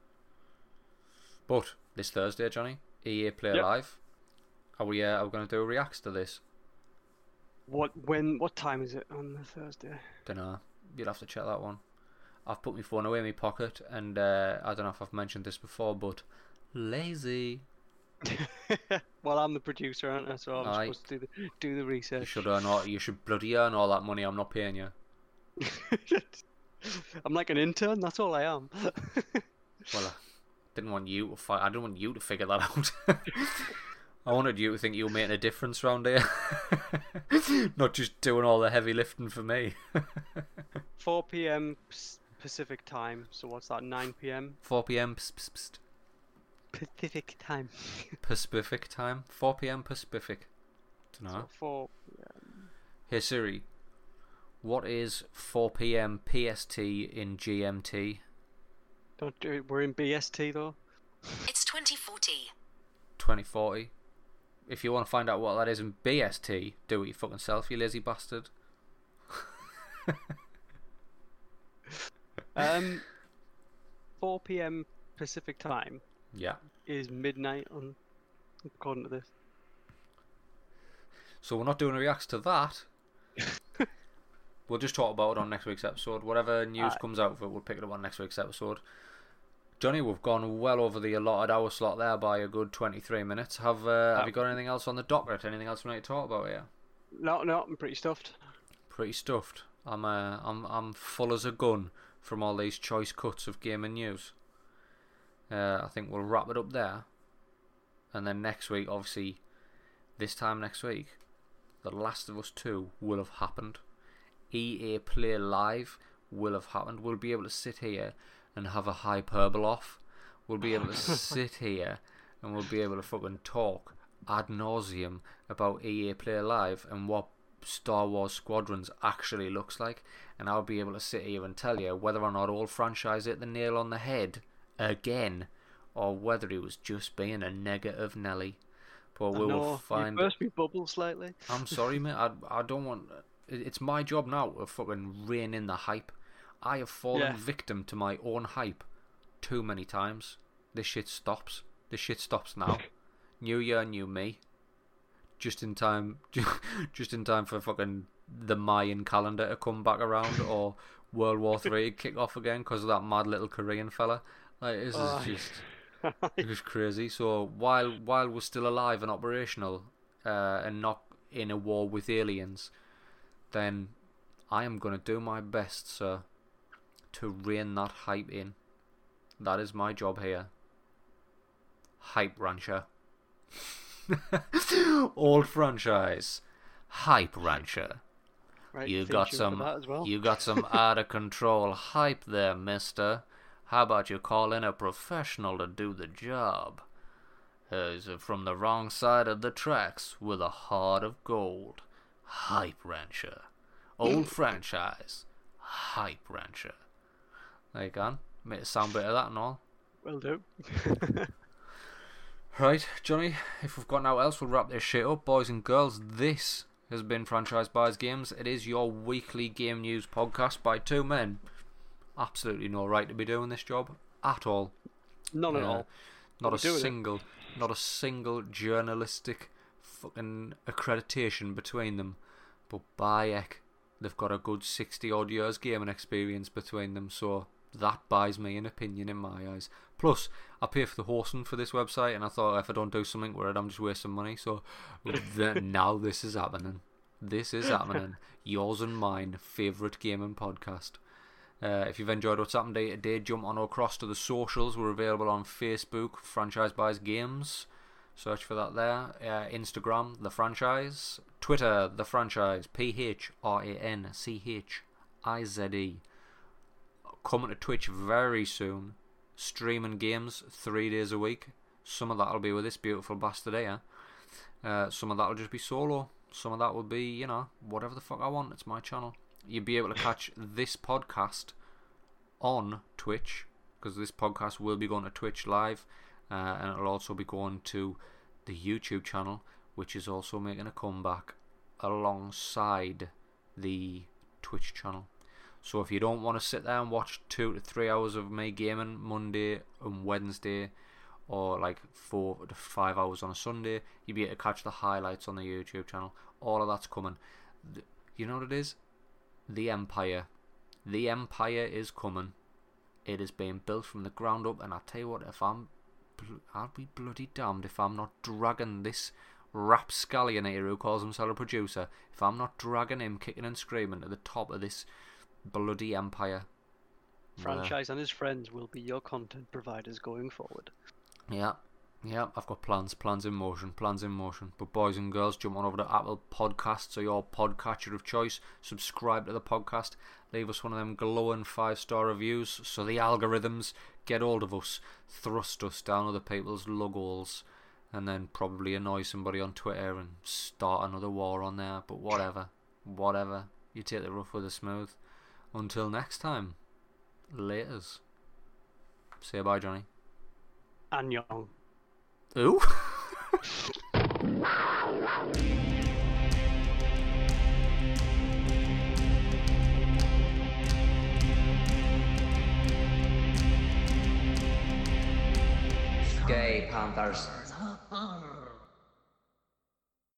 A: But this Thursday, Johnny, EA Play Live. Are we going to do a reacts to this?
B: What time is it on the Thursday?
A: Don't know. You'll have to check that one. I've put my phone away in my pocket, and I don't know if I've mentioned this before, but lazy.
B: Well, I'm the producer, aren't I? So I'm supposed to do the research.
A: You should bloody earn all that money. I'm not paying you.
B: I'm like an intern. That's all I am.
A: Well, I didn't want you to fight. I didn't want you to figure that out. I wanted you to think you were making a difference around here, not just doing all the heavy lifting for me.
B: 4 p.m. Pacific time. So what's that? 9 p.m.
A: 4 p.m.
B: Pacific time.
A: Pacific time. 4 p.m. Pacific. Dunno.
B: So 4 p.m.
A: Hey Siri, what is 4 p.m. PST in GMT?
B: Don't do it. We're in BST though.
C: It's 2040.
A: 2040. If you want to find out what that is in BST, do it fucking self, you lazy bastard.
B: 4 p.m. Pacific time.
A: Yeah.
B: Is midnight on according to this.
A: So we're not doing a reacts to that. We'll just talk about it on next week's episode. Whatever news comes out of it, we'll pick it up on next week's episode. Johnny, we've gone well over the allotted hour slot there by a good 23 minutes. Have you got anything else on the docket? Anything else we need to talk about here?
B: No, I'm pretty stuffed.
A: Pretty stuffed. I'm full as a gun from all these choice cuts of gaming news. I think we'll wrap it up there. And then next week, obviously, this time next week, The Last of Us 2 will have happened. EA Play Live will have happened. We'll be able to sit here and have a hyperbole off. We'll be able to sit here and we'll be able to fucking talk ad nauseum about EA Play Live and what Star Wars Squadrons actually looks like. And I'll be able to sit here and tell you whether or not Old Franchise hit the nail on the head again, or whether he was just being a negative Nelly. But we will find.
B: You burst me bubble slightly.
A: I'm sorry, mate. I don't want. It's my job now to fucking rein in the hype. I have fallen victim to my own hype too many times. This shit stops. This shit stops now. New year, new me. Just in time. Just in time for fucking the Mayan calendar to come back around, or World War III to kick off again because of that mad little Korean fella. Like this is just. It was crazy. So while we're still alive and operational, and not in a war with aliens, then I am going to do my best, sir, to rein that hype in. That is my job here. Hype rancher. Old Franchise. Hype rancher.
B: Right,
A: You got some out of control hype there, mister. How about you call in a professional to do the job? He's from the wrong side of the tracks with a heart of gold. Hype rancher. Old Franchise. Hype rancher. There you go. Make it sound bit of that and all.
B: Will do.
A: Right, Johnny, if we've got nothing else, we'll wrap this shit up. Boys and girls, this has been Franchise Buys Games. It is your weekly game news podcast by two men. Absolutely no right to be doing this job at all.
B: None at all.
A: Not a single journalistic fucking accreditation between them. But by heck, they've got a good 60 odd years gaming experience between them, so that buys me an opinion in my eyes. Plus, I pay for the hosting for this website, and I thought if I don't do something with it, I'm just wasting money. So now this is happening. This is happening. Yours and mine favourite gaming podcast. If you've enjoyed what's happened day to day, jump on across to the socials. We're available on Facebook, Franchise Buys Games. Search for that there. Instagram, The Franchise. Twitter, The Franchise. PHRANCHIZE. Coming to Twitch very soon. streaming games 3 days a week. Some of that will be with this beautiful bastard here. Some of that will just be solo. Some of that will be, you know, whatever the fuck I want. It's my channel. You'll be able to catch this podcast on Twitch, because this podcast will be going to Twitch live, and it'll also be going to the YouTube channel, which is also making a comeback alongside the Twitch channel. So if you don't want to sit there and watch 2 to 3 hours of me gaming Monday and Wednesday, or like 4 to 5 hours on a Sunday, you'll be able to catch the highlights on the YouTube channel. All of that's coming. You know what it is? The Empire. The Empire is coming. It is being built from the ground up, and I tell you what, I'll be bloody damned if I'm not dragging this rapscallion here who calls himself a producer, if I'm not dragging him kicking and screaming to the top of this bloody empire.
B: Franchise and his friends will be your content providers going forward.
A: Yeah, I've got plans in motion. But boys and girls, jump on over to Apple Podcasts or your podcatcher of choice, subscribe to the podcast, leave us one of them glowing 5-star reviews so the algorithms get hold of us, thrust us down other people's lug holes, and then probably annoy somebody on Twitter and start another war on there. But whatever, you take the rough with the smooth. Until next time, laters. Say bye, Johnny.
B: Annyeong.
A: Ooh.
D: Gay Panthers.